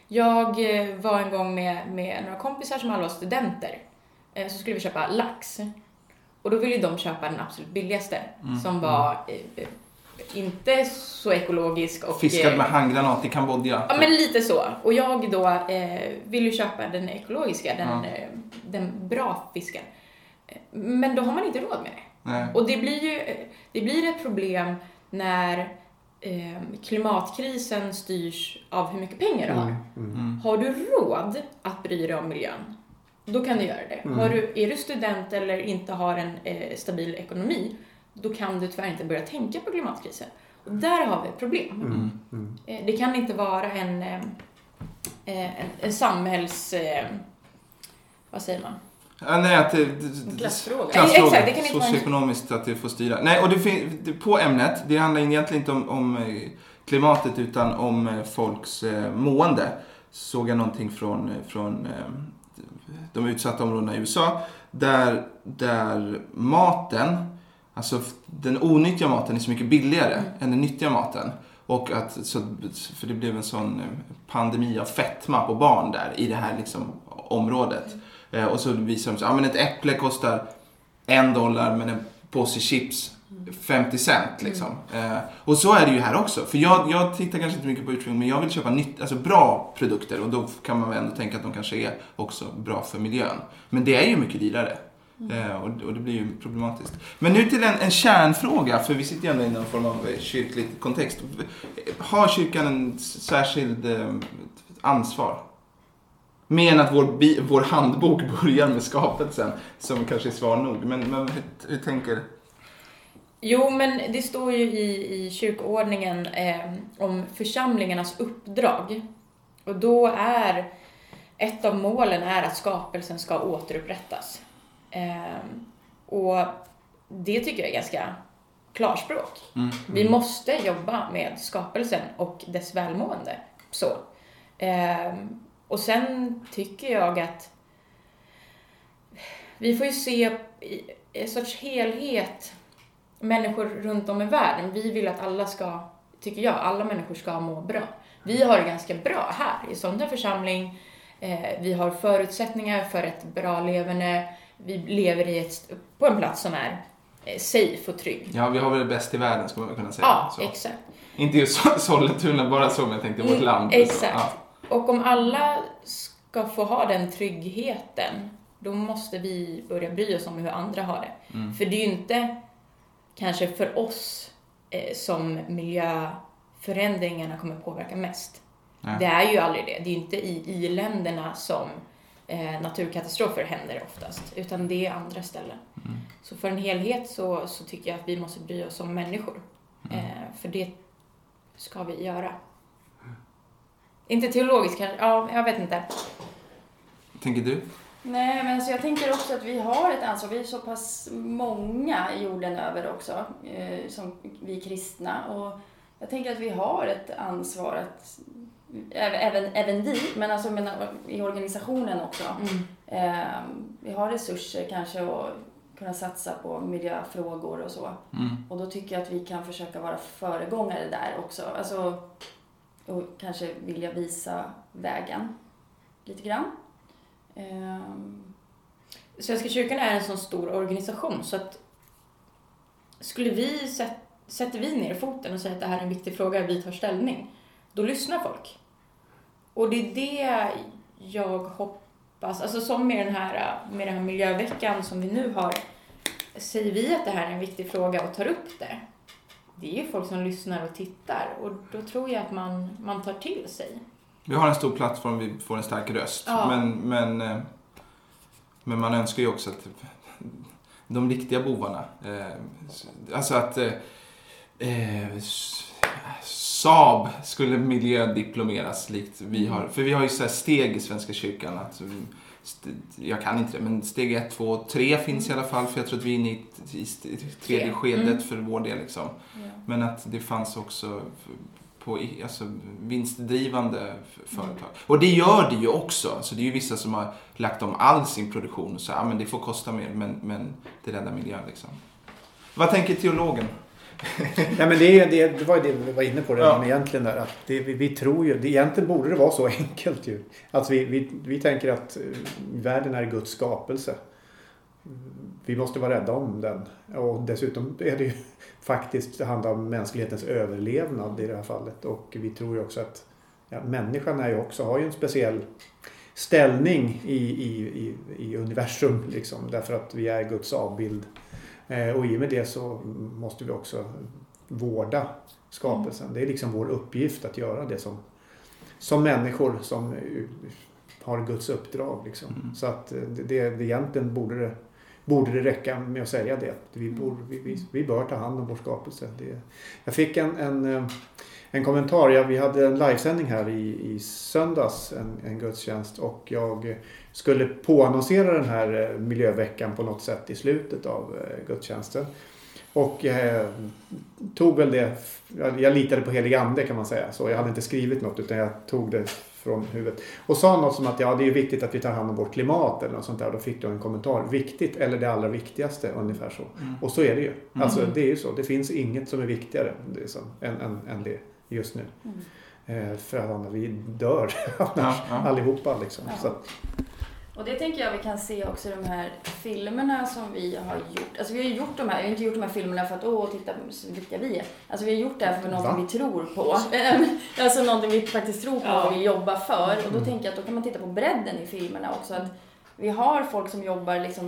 Jag var en gång med, med några kompisar som alla var studenter. Så skulle vi köpa lax. Och då ville de köpa den absolut billigaste. Mm. Som var eh, inte så ekologisk. Och, fiskad med handgranat i Kambodja. Ja, men lite så. Och jag då eh, ville köpa den ekologiska. Den, ja. eh, den bra fisken. Men då har man inte råd med det. Nej. Och det blir ju det blir ett problem när eh, klimatkrisen styrs av hur mycket pengar du har. Mm. Mm. Har du råd att bry dig om miljön, då kan du göra det. Mm. Har du, är du student eller inte har en eh, stabil ekonomi, då kan du tyvärr inte börja tänka på klimatkrisen. Och där har vi ett problem. Mm. Mm. Eh, det kan inte vara en, eh, en, en samhälls... Eh, vad säger man? Ja, nej, att det, klassfråga. klassfråga. Exakt, det kan inte socioekonomiskt att det får styra. Nej, och det fin- på ämnet, det handlar egentligen inte om, om klimatet utan om folks eh, mående. Såg jag någonting från, från eh, de utsatta områdena i U S A där, där maten, alltså den onyttiga maten är så mycket billigare mm. än den nyttiga maten. Och att, så, för det blev en sån pandemi av fetma på barn där i det här liksom, området. Mm. Och så visar de så, ja men ett äpple kostar en dollar men en påse chips femtio cent liksom. Mm. Eh, och så är det ju här också. För jag, jag tittar kanske inte mycket på utveckling, men jag vill köpa nytt, alltså bra produkter och då kan man väl ändå tänka att de kanske är också bra för miljön. Men det är ju mycket dyrare. Mm. Eh, och, och det blir ju problematiskt. Men nu till en, en kärnfråga, för vi sitter ju ändå i någon form av kyrklig kontext. Har kyrkan en särskild eh, ansvar? Men att vår, bi, vår handbok börjar med skapelsen, som kanske är svar nog. Men, men hur, hur tänker du? Jo, men det står ju i, i kyrkoordningen eh, om församlingarnas uppdrag. Och då är ett av målen är att skapelsen ska återupprättas. Eh, och det tycker jag är ganska klarspråk. Mm. Mm. Vi måste jobba med skapelsen och dess välmående. Så. Eh, och sen tycker jag att vi får ju se i en sorts helhet människor runt om i världen. Vi vill att alla ska, tycker jag, alla människor ska må bra. Vi har det ganska bra här i sån församling. Eh, vi har förutsättningar för ett bra leverne. Vi lever i ett, på en plats som är eh, safe och trygg. Ja, vi har väl det bäst i världen, skulle man kunna säga. Ja, så. Exakt. Inte just Sollentuna, bara så, men jag tänkte vårt mm, land. Exakt. Ja. Och om alla ska få ha den tryggheten, då måste vi börja bry oss om hur andra har det. Mm. För det är ju inte kanske för oss eh, som miljöförändringarna kommer påverka mest. Nej. Det är ju aldrig det. Det är ju inte i i-länderna som eh, naturkatastrofer händer oftast. Utan det är andra ställen. Mm. Så för en helhet så, så tycker jag att vi måste bry oss om människor. Mm. Eh, för det ska vi göra. Mm. Inte teologiskt kanske. Ja, jag vet inte. Tänker du? Nej, men så jag tänker också att vi har ett ansvar. Vi är så pass många i jorden över också, eh, som vi kristna. Och jag tänker att vi har ett ansvar att, även, även vi, men alltså menar, i organisationen också. Mm. Eh, vi har resurser kanske att kunna satsa på miljöfrågor och så. Mm. Och då tycker jag att vi kan försöka vara föregångare där också. Alltså, och kanske vilja visa vägen lite grann. Um. Svenska kyrkan är en sån stor organisation så att skulle vi sätt, sätter vi ner foten och säger att det här är en viktig fråga, vi tar ställning, då lyssnar folk. Och det är det jag hoppas, alltså som med den här, med den här miljöveckan som vi nu har, säger vi att det här är en viktig fråga och tar upp det, det är ju folk som lyssnar och tittar, och då tror jag att man, man tar till sig. Vi har en stor plattform, vi får en stark röst. Ja. Men, men, men man önskar ju också att de riktiga bovarna, alltså att eh, Saab skulle miljödiplomeras likt vi har. För vi har ju så här steg i Svenska kyrkan. Att, jag kan inte det, men steg ett, två, tre finns i alla fall. För jag tror att vi är inne i, i tredje skedet mm. för vår del. Liksom. Ja. Men att det fanns också på alltså, vinstdrivande företag. Mm. Och det gör det ju också. Så det är ju vissa som har lagt om all sin produktion och så, ja, men det får kosta mer, men, men det räddar miljön liksom. Vad tänker teologen? Nej, men det, det, det var ju det vi var inne på redan Ja. egentligen där. Att det, vi, vi tror ju, det, egentligen borde det vara så enkelt ju. Att vi, vi, vi tänker att uh, världen är Guds skapelse. Vi måste vara rädda om den. Och dessutom är det ju faktiskt, det handlar om mänsklighetens överlevnad i det här fallet. Och vi tror ju också att ja, människan är ju också, har ju en speciell ställning i, i, i, i universum liksom. Därför att vi är Guds avbild. Eh, och i och med det så måste vi också vårda skapelsen. Mm. Det är liksom vår uppgift att göra det som, som människor som har Guds uppdrag. Liksom. Mm. Så att det, det, egentligen borde det, borde det räcka med att säga det. Vi, borde, vi, vi, vi bör ta hand om vår skapelse. Det, jag fick en, en, en kommentar. Ja, vi hade en livesändning här i, i söndags, en, en gudstjänst. Och jag skulle påannonsera den här miljöveckan på något sätt i slutet av gudstjänsten. Och eh, tog väl det, jag, jag litade på helig ande kan man säga. Så jag hade inte skrivit något utan jag tog det från huvudet. Och sa något som att ja, det är viktigt att vi tar hand om vårt klimat eller något sånt där. Och då fick jag en kommentar. Viktigt eller det allra viktigaste, ungefär så. Mm. Och så är det ju. Alltså mm. det är ju så. Det finns inget som är viktigare det är så, än, än, än det just nu. Mm. Eh, för att vi dör annars, ja, ja. allihopa liksom. Ja. Så att, och det tänker jag vi kan se också i de här filmerna som vi har gjort. Alltså vi har gjort de här, vi har inte gjort de här filmerna för att åh, titta vilka vi är. Alltså vi har gjort det här för någonting Va? vi tror på. Alltså någonting vi faktiskt tror på ja. och vill jobba för. Och då mm. tänker jag att då kan man titta på bredden i filmerna också. Att vi har folk som jobbar liksom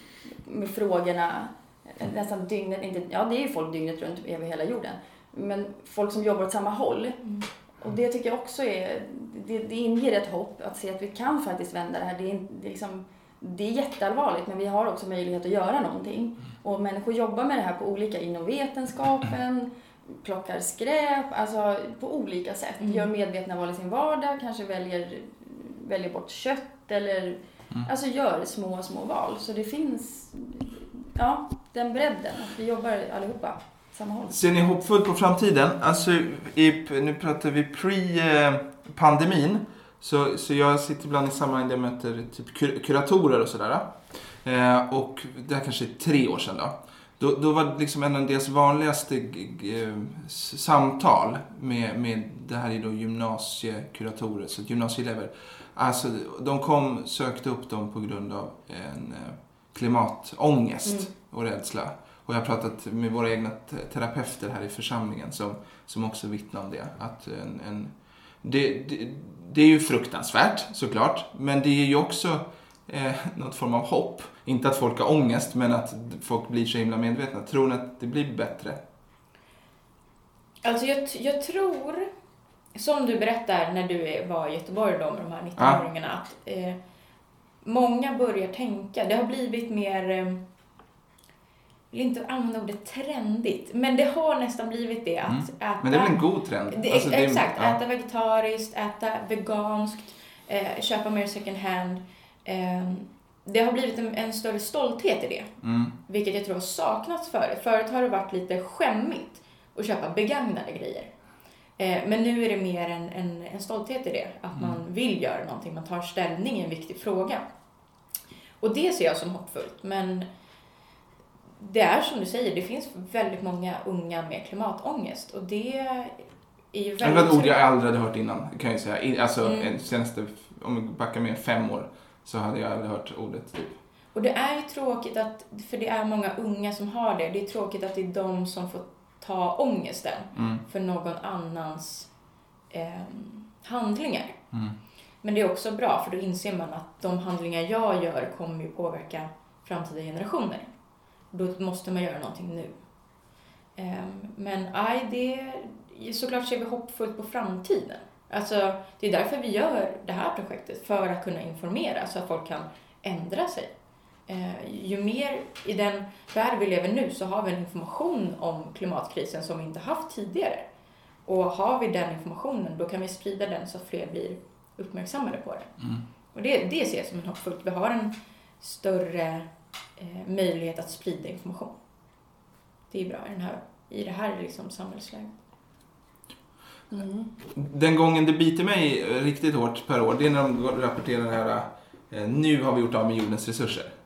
med frågorna nästan dygnet, inte, ja det är ju folk dygnet runt över hela jorden. Men folk som jobbar åt samma håll. Mm. Och det tycker jag också är, det, det inger ett hopp att se att vi kan faktiskt vända det här. Det är, det är, liksom, det är jätteallvarligt men vi har också möjlighet att göra någonting. Och människor jobbar med det här på olika, inom vetenskapen, plockar skräp, alltså på olika sätt. Mm. Gör medvetna val i sin vardag, kanske väljer, väljer bort kött eller mm. alltså gör små, små val. Så det finns, ja, den bredden, att vi jobbar allihopa. Ser ni hoppfullt på framtiden? Alltså, i, nu pratar vi pre-pandemin. Så, så jag sitter ibland i sammanhang där jag möter typ kur, kuratorer och sådär. Eh, och det här kanske är tre år sedan då. Då, då var det liksom en av deras vanligaste eh, samtal med, med det här är då gymnasiekuratorer, så gymnasieelever. Alltså, de kom, sökte upp dem på grund av en eh, klimatångest mm. och rädsla. Och jag har pratat med våra egna terapeuter här i församlingen som, som också vittnar om det. Att en, en, det, det, det är ju fruktansvärt såklart, men det är ju också eh, något form av hopp. Inte att folk har ångest, men att folk blir så himla medvetna. Tror ni att det blir bättre? Alltså jag, jag tror, som du berättar när du var i Göteborg då med de här nittonåringarna, ja. att eh, många börjar tänka. Det har blivit mer... Eh, Jag vill inte använda ordet trendigt, men det har nästan blivit det. Att mm. äta, men det är väl en god trend? Det, alltså, det, exakt, ja. Äta vegetariskt, äta veganskt, eh, köpa mer second hand. Eh, det har blivit en, en större stolthet i det. Mm. Vilket jag tror har saknats förut. Förut har det varit lite skämmigt att köpa begagnade grejer. Eh, men nu är det mer en, en, en stolthet i det. Att mm. man vill göra någonting, man tar ställning i en viktig fråga. Och det ser jag som hoppfullt, men... Det är som du säger, det finns väldigt många unga med klimatångest och det är ju väldigt... Det var ett ord jag aldrig hade hört innan, kan jag säga. Alltså, mm. senaste, om vi backar med fem år så hade jag aldrig hört ordet. Typ. Och det är ju tråkigt att, för det är många unga som har det, det är tråkigt att det är de som får ta ångesten mm. för någon annans eh, handlingar. Mm. Men det är också bra, för då inser man att de handlingar jag gör kommer ju påverka framtida generationer. Då måste man göra någonting nu. Men aj, det såklart ser vi hoppfullt på framtiden. Alltså, det är därför vi gör det här projektet. För att kunna informera så att folk kan ändra sig. Ju mer i den värld vi lever nu så har vi en information om klimatkrisen som vi inte haft tidigare. Och har vi den informationen då kan vi sprida den så att fler blir uppmärksammade på det. Mm. Och det, det ser jag som en hoppfullt. Vi har en större... Eh, möjlighet att sprida information. Det är bra i, den här, i det här liksom samhällsläget. Mm. Den gången det biter mig riktigt hårt per år, det är när de rapporterar det här, eh, nu har vi gjort av med jordens resurser.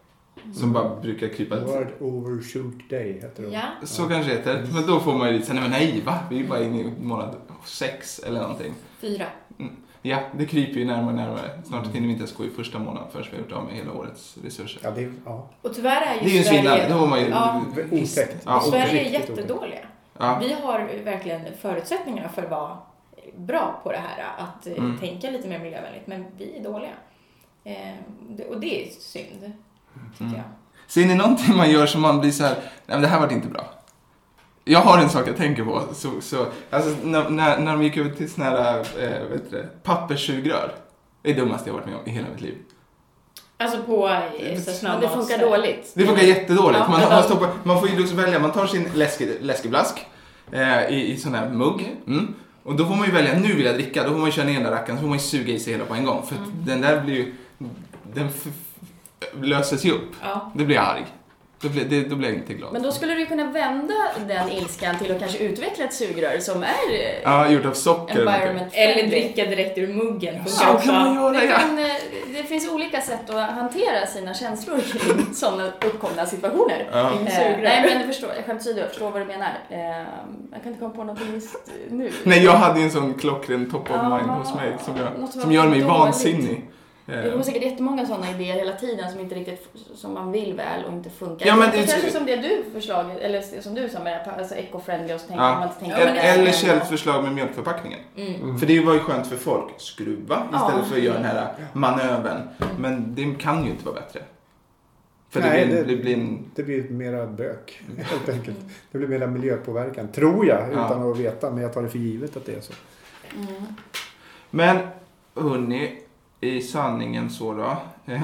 som bara brukar krypa... World Overshoot Day heter det. Ja. Så ja. Kanske heter. Men då får man ju lite såhär, nej va? Vi är bara inne i månad sex eller någonting. Fyra. Mm. Ja, det kryper ju närmare och närmare. Snart mm. hinner vi inte ens gå i första månaden förrän vi har gjort av med hela årets resurser. Ja, det, ja. Och tyvärr är ju, det är ju Sverige... Då var man ju... Ja, otäckt. Ja, Sverige är jättedåliga. Ja. Vi har verkligen förutsättningarna för att vara bra på det här. Att mm. tänka lite mer miljövänligt. Men vi är dåliga. Eh, och det är synd, tycker mm. jag. Ser ni någonting man gör som man blir så här, nej men det här var inte bra. Jag har en sak jag tänker på. Så, så, alltså, när, när, när de gick över till såna här eh, vet du, papperssugrör. Det är det dummaste jag varit med om i hela mitt liv. Alltså på eh, så snabbt. Det funkar dåligt. Det funkar jättedåligt. Ja, man, man, man, stoppar, man får ju också välja. Man tar sin läske, läskeblask eh, i, i sån här mugg. Mm. Och då får man ju välja, nu vill jag dricka. Då får man ju köra ner den där rackaren. Så får man ju suga i sig hela på en gång. För mm. den där blir ju... Den f- f- löser sig upp. Ja. Det blir jag arg. Då blir, det, då blir jag inte glad. Men då skulle du kunna vända den ilskan till att kanske utveckla ett sugrör som är ja, gjort av socker eller dricka direkt ur muggen. Så ja, kan man göra, det, kan, det finns olika sätt att hantera sina känslor kring sådana uppkomna situationer. Ja. Eh, nej, men jag förstår, jag skämt sidor, jag förstår vad du menar. Eh, jag kan inte komma på något just nu. Nej, jag hade ju en sån klockren top of ja, mind hos mig som, jag, som gör mig dåligt. Vansinnig. Det kommer säkert jättemånga sådana idéer hela tiden som inte riktigt som man vill väl och inte funkar. Ja, men det det är kanske som det du förslag eller som du sa med alltså eco-friendly och så tänker ja. man inte tänka eller, det eller Kjells förslag med mjölkförpackningen. Mm. För det var ju skönt för folk skruva istället ja. för att göra den här manövern. Men det kan ju inte vara bättre. För Nej, det, blir, det, det, blir en... det blir mera bök helt enkelt. Det blir mera miljöpåverkan tror jag ja. Utan att veta, men jag tar det för givet att det är så. Mm. Men hörni, i sanningen så då.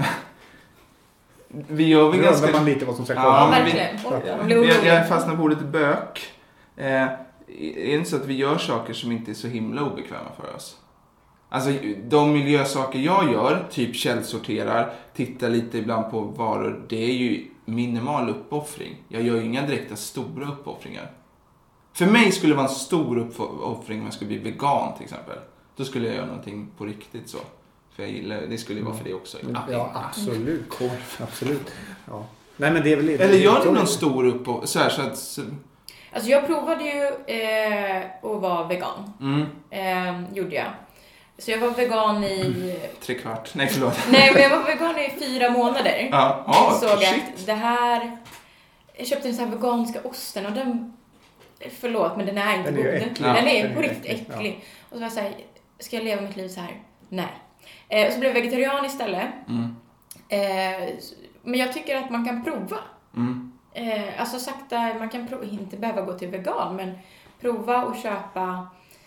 Vi gör väl ganska... man lite vad som ska komma. Ja, verkligen. Vi, jag, jag fastnar på ordet bök. Eh, är det inte så att vi gör saker som inte är så himla obekväma för oss? Alltså de miljösaker jag gör, typ källsorterar, tittar lite ibland på varor, det är ju minimal uppoffring. Jag gör ju inga direkta stora uppoffringar. För mig skulle det vara en stor uppoffring om jag skulle bli vegan till exempel. Då skulle jag göra någonting på riktigt så. För jag gillar, det skulle ju vara för det också. Ja, absolut. absolut. Ja. Nej, men det är väl inte... Eller gör du någon stor upp så här så att... Så... Alltså jag provade ju eh, att vara vegan. Mm. Eh, gjorde jag. Så jag var vegan i... Mm. Tre kvart. Nej, förlåt. Nej, men jag var vegan i fyra månader. Ja, oh, såg shit. Att det här... Jag köpte den så här veganska osten och den... Förlåt, men den är inte den är god. Äcklig. Den är ja, på riktigt äcklig. äcklig. Ja. Och så var jag så här, ska jag leva mitt liv så här? Nej. Eh, och så blev jag vegetarian istället. Mm. Eh, men jag tycker att man kan prova. Mm. Eh, alltså sakta, man kan prova, inte behöva gå till vegan, men prova och köpa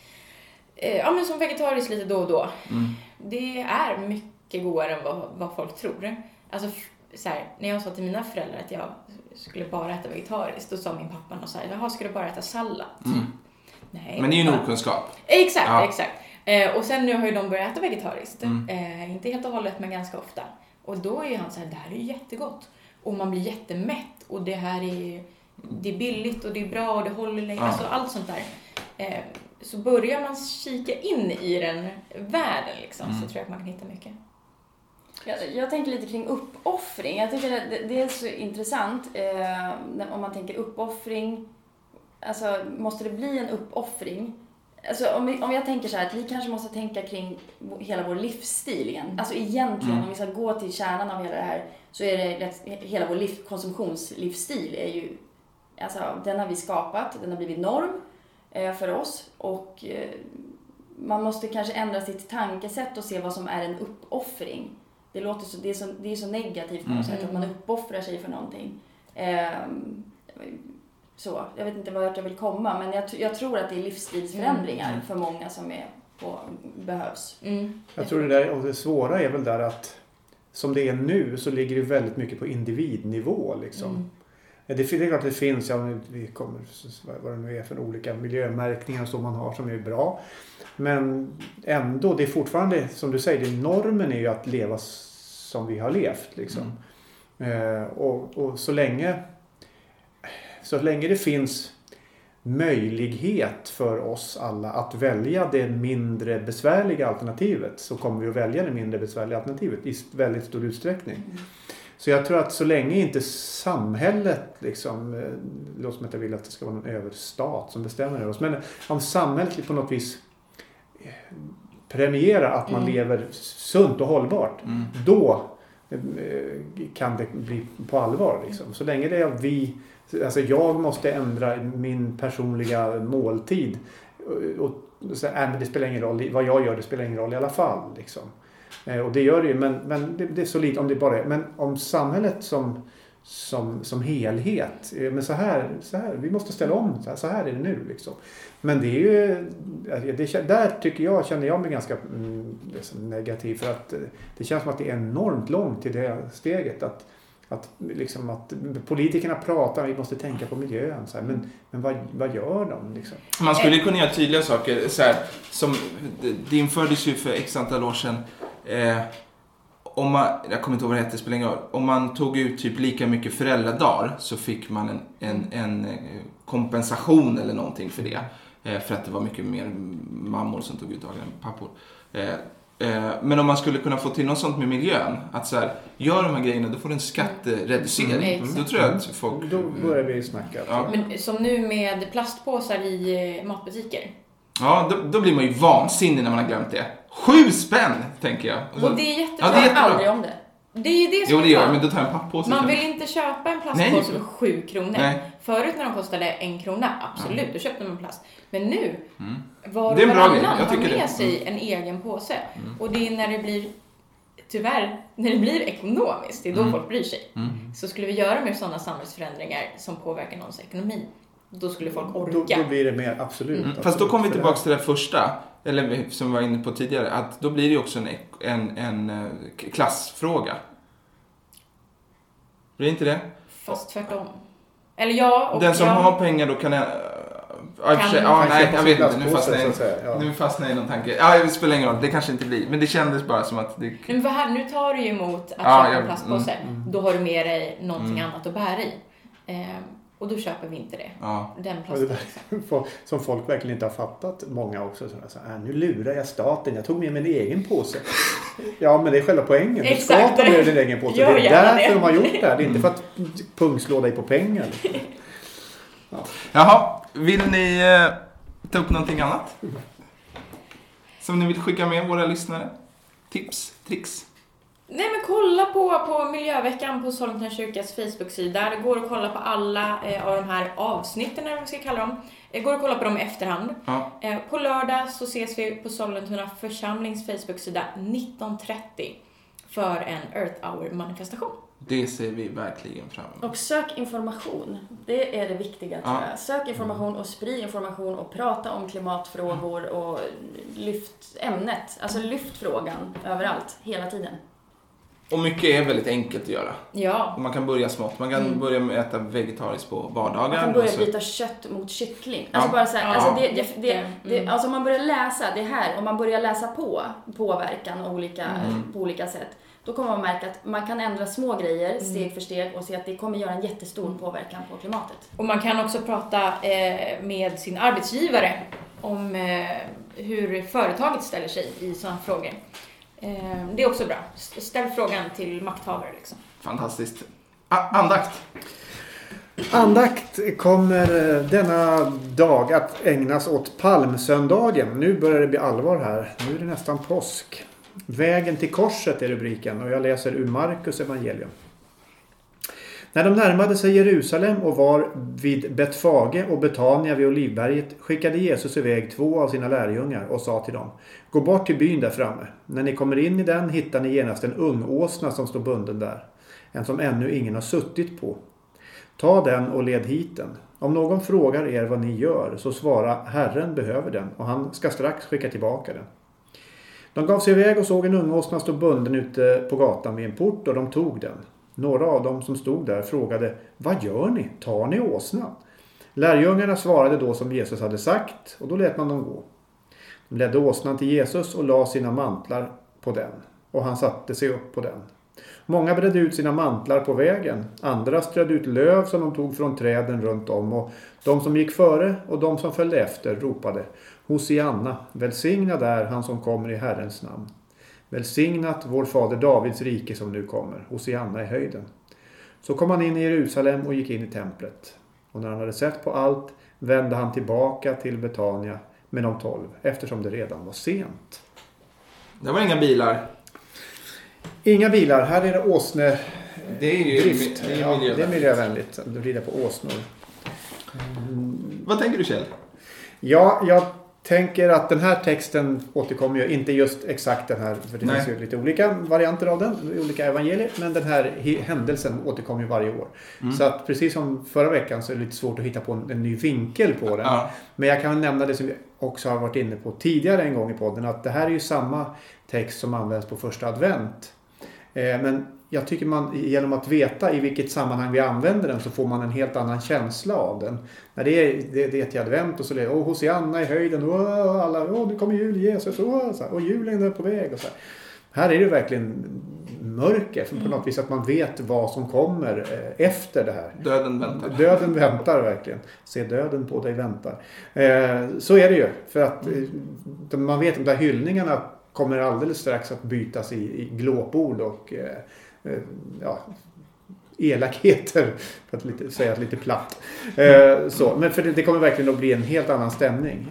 eh, ja, men som vegetarisk lite då och då. Mm. Det är mycket godare än vad, vad folk tror. Alltså så här, när jag sa till mina föräldrar att jag skulle bara äta vegetariskt, då sa min pappa och så här, jaha, ska du bara äta sallad? Mm. Nej. Men det är ju en okunskap. Exakt, ja. exakt. Eh, och sen nu har ju de börjat äta vegetariskt. Mm. Eh, inte helt och hållet, men ganska ofta. Och då är ju han så här, det här är ju jättegott. Och man blir jättemätt. Och det här är, det är billigt och det är bra och det håller länge. Ja. Alltså allt sånt där. Eh, så börjar man kika in i den världen liksom, mm. så tror jag att man kan hitta mycket. Jag, jag tänker lite kring uppoffring. Jag tycker det, det är så intressant eh, om man tänker uppoffring. Alltså, måste det bli en uppoffring? Alltså, om, vi, om jag tänker så här att vi kanske måste tänka kring hela vår livsstil igen. Alltså egentligen, mm. om vi ska gå till kärnan av hela det här, så är det hela vår liv, konsumtionslivsstil är ju, alltså den har vi skapat, den har blivit norm eh, för oss. Och eh, man måste kanske ändra sitt tankesätt och se vad som är en uppoffring. Det låter så, det är så, det är så negativt på något mm. sätt att man uppoffrar sig för någonting. Eh, Så, jag vet inte vart jag vill komma, men jag, jag tror att det är livsstilsförändringar mm. för många som är på, behövs. Mm. Jag tror det där, och det svåra är väl där att som det är nu så ligger det väldigt mycket på individnivå liksom. Mm. Det, det är klart att det finns, ja, vi kommer, vad det nu är för olika miljömärkningar som man har som är bra. Men ändå, det är fortfarande, som du säger, det normen är ju att leva som vi har levt liksom. Mm. Eh, och, och så länge Så länge det finns möjlighet för oss alla att välja det mindre besvärliga alternativet så kommer vi att välja det mindre besvärliga alternativet i väldigt stor utsträckning. Så jag tror att så länge inte samhället liksom, eh, låt som att jag vill att det ska vara någon överstat som bestämmer över oss. Men om samhället på något vis premierar att man mm. lever sunt och hållbart, mm. då eh, kan det bli på allvar. Liksom. Så länge det är vi, alltså jag måste ändra min personliga måltid och, och så, äh, men det spelar ingen roll, vad jag gör det spelar ingen roll i alla fall. Liksom. Eh, och det gör det ju, men, men det, det är så lite om det bara är, men om samhället som Som, som helhet. Men så här, så här, vi måste ställa om. Så här, så här är det nu. Liksom. Men det är ju... Det, där tycker jag, känner jag mig ganska mm, negativ. För att det känns som att det är enormt långt till det steget. Att, att, liksom, att politikerna pratar, vi måste tänka på miljön. Så här, men men vad, vad gör de? Liksom? Man skulle kunna göra tydliga saker. Så här, som, det infördes ju för x antal år sedan... Eh, Om man, jag kommer inte ihåg vad det heter, spelar ingen roll. Om man tog ut typ lika mycket föräldradagar så fick man en, en, en kompensation eller någonting för det. Eh, för att det var mycket mer mammor som tog ut dagar än pappor. Eh, eh, men om man skulle kunna få till något sånt med miljön. Att så här, gör de här grejerna, då får du en skattereducering. Mm. Då tror jag att folk... Då börjar vi snacka. Ja. Men som nu med plastpåsar i matbutiker. Ja, då, då blir man ju vansinnig när man har glömt det. Sju spänn, tänker jag. Och, så, och det är jättebra. Ja, det är jättebra. Aldrig om det. Det är ju det som jo, det gör jag, men då tar jag en pappåse. Man vill inte köpa en plastpåse för sju kronor. Nej. Förut när de kostade en krona, absolut, mm. då köpte man plast. Men nu, mm. var och varannan har med det. sig mm. en egen påse. Mm. Och det är när det blir, tyvärr, när det blir ekonomiskt, det är då mm. folk bryr sig. Mm. Så skulle vi göra mer sådana samhällsförändringar som påverkar någons ekonomi, då skulle folk orka. Då, då blir det mer, absolut. Mm. absolut. Fast då kommer vi tillbaka till det första, eller som vi var inne på tidigare, att då blir det också en, en, en klassfråga. Blir det inte det? Fast tvärtom. Eller ja, och den som jag... har pengar då kan jag... Kan för sig, ja, nej, jag vet inte. Nu fastnar jag, ja. nu fastnar jag i någon tanke. Ja, det spelar ingen roll. Det kanske inte blir. Men det kändes bara som att det... Men för här, nu tar du ju emot att ja, köpa jag, en plastpåse. Mm, mm. Då har du med dig någonting mm. annat att bära i. Eh, och då köper vi inte det. Ja. Den plasten. Som folk verkligen inte har fattat. Många också. Så här, äh, nu lurar jag staten. Jag tog med min egen påse. Ja, men det är själva poängen. Du ska ta med din egen påse. Det är därför det. de har gjort det här. Det är inte för att pungslå dig på pengar. Ja. Jaha, vill ni eh, ta upp någonting annat? Som ni vill skicka med våra lyssnare? Tips, tricks? Nej, men kolla på, på Miljöveckan på Sollentuna kyrkas Facebook-sida. Det går att kolla på alla eh, av de här avsnitten, eller vad vi ska kalla dem. Det går att kolla på dem i efterhand. Ja. Eh, på lördag så ses vi på Sollentuna församlings Facebook-sida nitton trettio för en Earth Hour-manifestation. Det ser vi verkligen fram emot. Och sök information. Det är det viktiga, tror jag. Sök information och sprid information och prata om klimatfrågor och lyft ämnet. Alltså lyft frågan överallt, hela tiden. Och mycket är väldigt enkelt att göra. Ja. Och man kan börja smått. Man kan mm. börja med att äta vegetariskt på vardagar. Man kan börja så... byta kött mot kyckling. Alltså ja. bara så här, ja. alltså det, det, det, det, mm. alltså om man börjar läsa det här, om man börjar läsa på påverkan och olika, mm. på olika sätt, då kommer man märka att man kan ändra små grejer mm. steg för steg och se att det kommer göra en jättestor mm. påverkan på klimatet. Och man kan också prata eh, med sin arbetsgivare om eh, hur företaget ställer sig i sådana frågor. Det är också bra. Ställ frågan till makthavare. Liksom. Fantastiskt. A- andakt. Andakt kommer denna dag att ägnas åt palmsöndagen. Nu börjar det bli allvar här. Nu är det nästan påsk. Vägen till korset är rubriken och jag läser ur Markus evangelium. När de närmade sig Jerusalem och var vid Betfage och Betania vid Olivberget skickade Jesus iväg två av sina lärjungar och sa till dem: gå bort till byn där framme. När ni kommer in i den hittar ni genast en ung åsna som står bunden där. En som ännu ingen har suttit på. Ta den och led hit den. Om någon frågar er vad ni gör så svara: Herren behöver den och han ska strax skicka tillbaka den. De gav sig iväg och såg en ung åsna stå bunden ute på gatan vid en port och de tog den. Några av dem som stod där frågade: vad gör ni? Tar ni åsnan? Lärjungarna svarade då som Jesus hade sagt och då lät man dem gå. De ledde åsnan till Jesus och la sina mantlar på den och han satte sig upp på den. Många bredde ut sina mantlar på vägen. Andra strödde ut löv som de tog från träden runt om och de som gick före och de som följde efter ropade: Hosianna, välsignad är han som kommer i Herrens namn. Välsignat vår fader Davids rike som nu kommer. Hosianna i höjden. Så kom han in i Jerusalem och gick in i templet. Och när han hade sett på allt vände han tillbaka till Betania med de tolv. Eftersom det redan var sent. Det var inga bilar. Inga bilar. Här är det åsne. Det är ju drift. Det är, ja, det är miljövänligt. Du rider på åsnor. Mm. Vad tänker du, Kjell? Ja, jag tänker att den här texten återkommer ju inte just exakt den här. För det Nej. finns ju lite olika varianter av den. Olika evangelier. Men den här händelsen återkommer ju varje år. Mm. Så att precis som förra veckan så är det lite svårt att hitta på en, en ny vinkel på den. Ja. Men jag kan nämna det som vi också har varit inne på tidigare en gång i podden. Att det här är ju samma text som används på första advent. Eh, men jag tycker man genom att veta i vilket sammanhang vi använder den så får man en helt annan känsla av den. När det är, det, det är till advent och så är det, åh, Hosianna i höjden, åh, alla, åh, nu kommer jul, Jesus, åh, så här, och julen är på väg och så här. Här är det verkligen mörker, för på något vis att man vet vad som kommer eh, efter det här. Döden väntar. Döden väntar verkligen. Se döden på dig väntar. Eh, så är det ju, för att eh, man vet att de där hyllningarna kommer alldeles strax att bytas i, i glåpord och eh, ja, elakheter, för att lite, säga att lite platt. Eh, så. Men för det, det kommer verkligen att bli en helt annan stämning.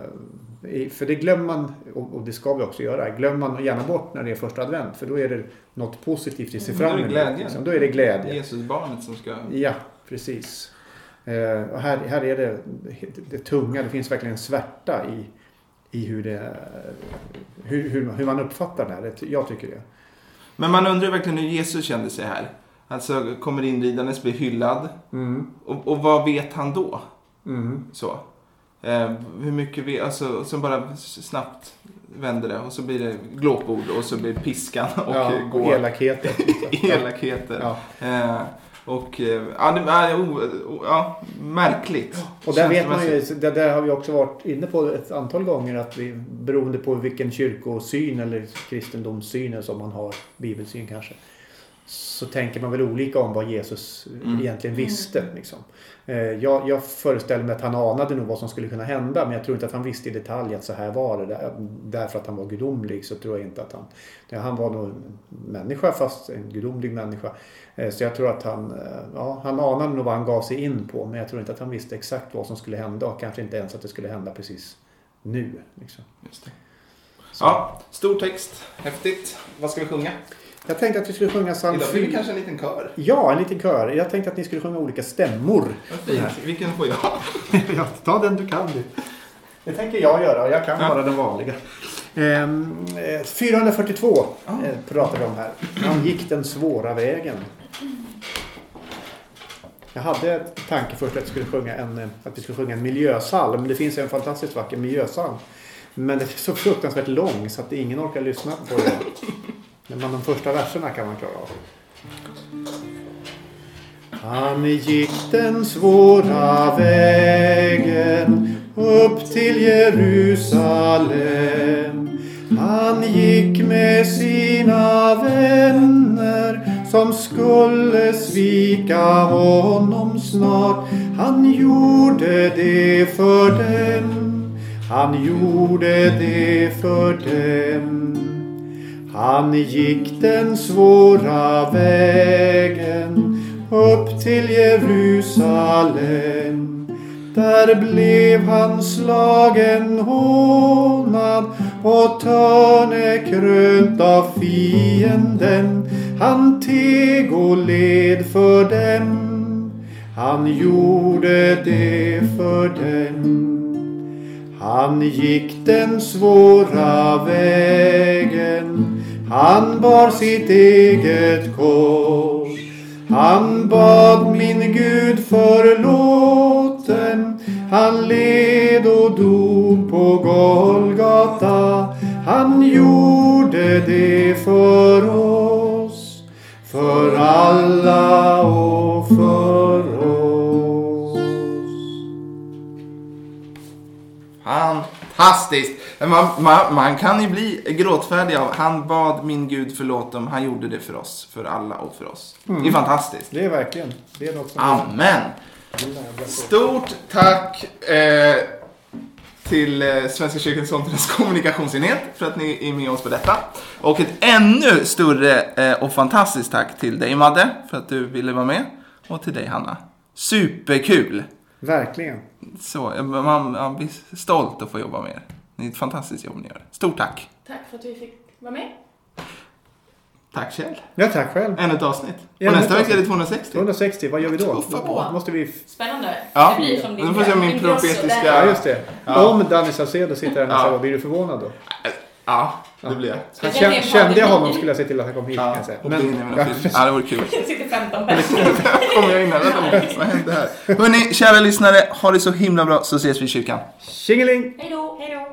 Eh, för det glömmer man, och, och det ska vi också göra, glömmer man gärna bort när det är första advent. För då är det något positivt i sig fram emot. Då är det glädje. Liksom. Då är det glädje. Jesusbarnet som ska... Ja, precis. Eh, och här, här är det, det, det tunga, det finns verkligen en svärta i, i hur, det, hur, hur, hur man uppfattar det här. Jag tycker det. Men man undrar verkligen hur Jesus kände sig här. Alltså kommer inridandes, blir hyllad. Mm. Och, och vad vet han då? Mm. Så. Eh, hur mycket vi, alltså, och sen bara snabbt vänder det. Och så blir det glåpord och så blir piskan. Och, ja, går, och elakheter. elakheter. Ja. Eh, och ja, det är oh, ja, märkligt. Och där vet man ju, det där har vi också varit inne på ett antal gånger, att vi beroende på vilken kyrkosyn eller kristendomssyn som man har, bibelsyn kanske, så tänker man väl olika om vad Jesus mm. egentligen visste. Liksom. Jag, jag föreställer mig att han anade nog vad som skulle kunna hända, men jag tror inte att han visste i detalj att så här var det. Där, därför att han var gudomlig så tror jag inte att han... Ja, han var nog en människa, fast en gudomlig människa. Så jag tror att han, ja, han anade nog vad han gav sig in på, men jag tror inte att han visste exakt vad som skulle hända, och kanske inte ens att det skulle hända precis nu. Liksom. Just det. Ja, stor text, häftigt. Vad ska vi sjunga? Jag tänkte att vi skulle sjunga psalm fyra. Idag blir det kanske en liten kör. Ja, en liten kör. Jag tänkte att ni skulle sjunga olika stämmor. Vilken får jag? Ja, ta den du kan. Det tänker jag göra, och jag kan ja. bara den vanliga. Ehm, fyrahundrafyrtiotvå ah. eh, pratar vi om här. Han gick den svåra vägen. Jag hade ett tanke först att, skulle sjunga en, att vi skulle sjunga en miljösalm. Men det finns en fantastiskt vacker miljösalm. Men det är så fruktansvärt lång så att ingen orkar lyssna på det. Men de första verserna kan man klara av. Han gick den svåra vägen upp till Jerusalem. Han gick med sina vänner som skulle svika honom snart. Han gjorde det för dem. Han gjorde det för dem. Han gick den svåra vägen upp till Jerusalem. Där blev han slagen, hånad och törnekrönt av fienden. Han teg och led för dem. Han gjorde det för dem. Han gick den svåra vägen. Han bar sitt eget kors. Han bad min Gud förlåten. Han led och dog på Golgata. Han gjorde det för oss, för alla och för oss. Fantastiskt! Man, man, man kan ju bli gråtfärdig av han bad min Gud förlåt dem. Han gjorde det för oss, för alla och för oss. Mm. Det är fantastiskt. Det är verkligen. Det är något som Amen! Stort tack eh, till eh, Svenska kyrkans Sånternas kommunikationsenhet för att ni är med oss på detta. Och ett ännu större eh, och fantastiskt tack till dig Madde för att du ville vara med. Och till dig Hanna. Superkul! Verkligen. Så, man, man blir stolt att få jobba med er. Det är ett fantastiskt jobb ni gör. Stort tack! Tack för att vi fick vara med. Tack Kjell. Ja, tack själv. Ännu ett avsnitt. Ja, och nästa avsnitt. vecka är det tvåhundrasextio. tvåhundrasextio, vad gör vi då? Tuffa Måste vi... Spännande. Ja, Det blir som din nu får jag se min din grosso profetiska... där. Ja, just det. Ja. Om Danny Saucedo sitter här nästa Ja. gång, blir du förvånad då? Ja, det blir jag. Han kände, kände jag honom skulle jag se till att han kom hit. Kan Ja, jag säga. och Men, Men, ja, ja, det vore kul. Det sitter femton personer. Kommer jag in här? Vänta nu, vad hände här? Hörrni, kära lyssnare, ha det så himla bra så ses vi i kyrkan. tjingeling! Hej då. Hej då.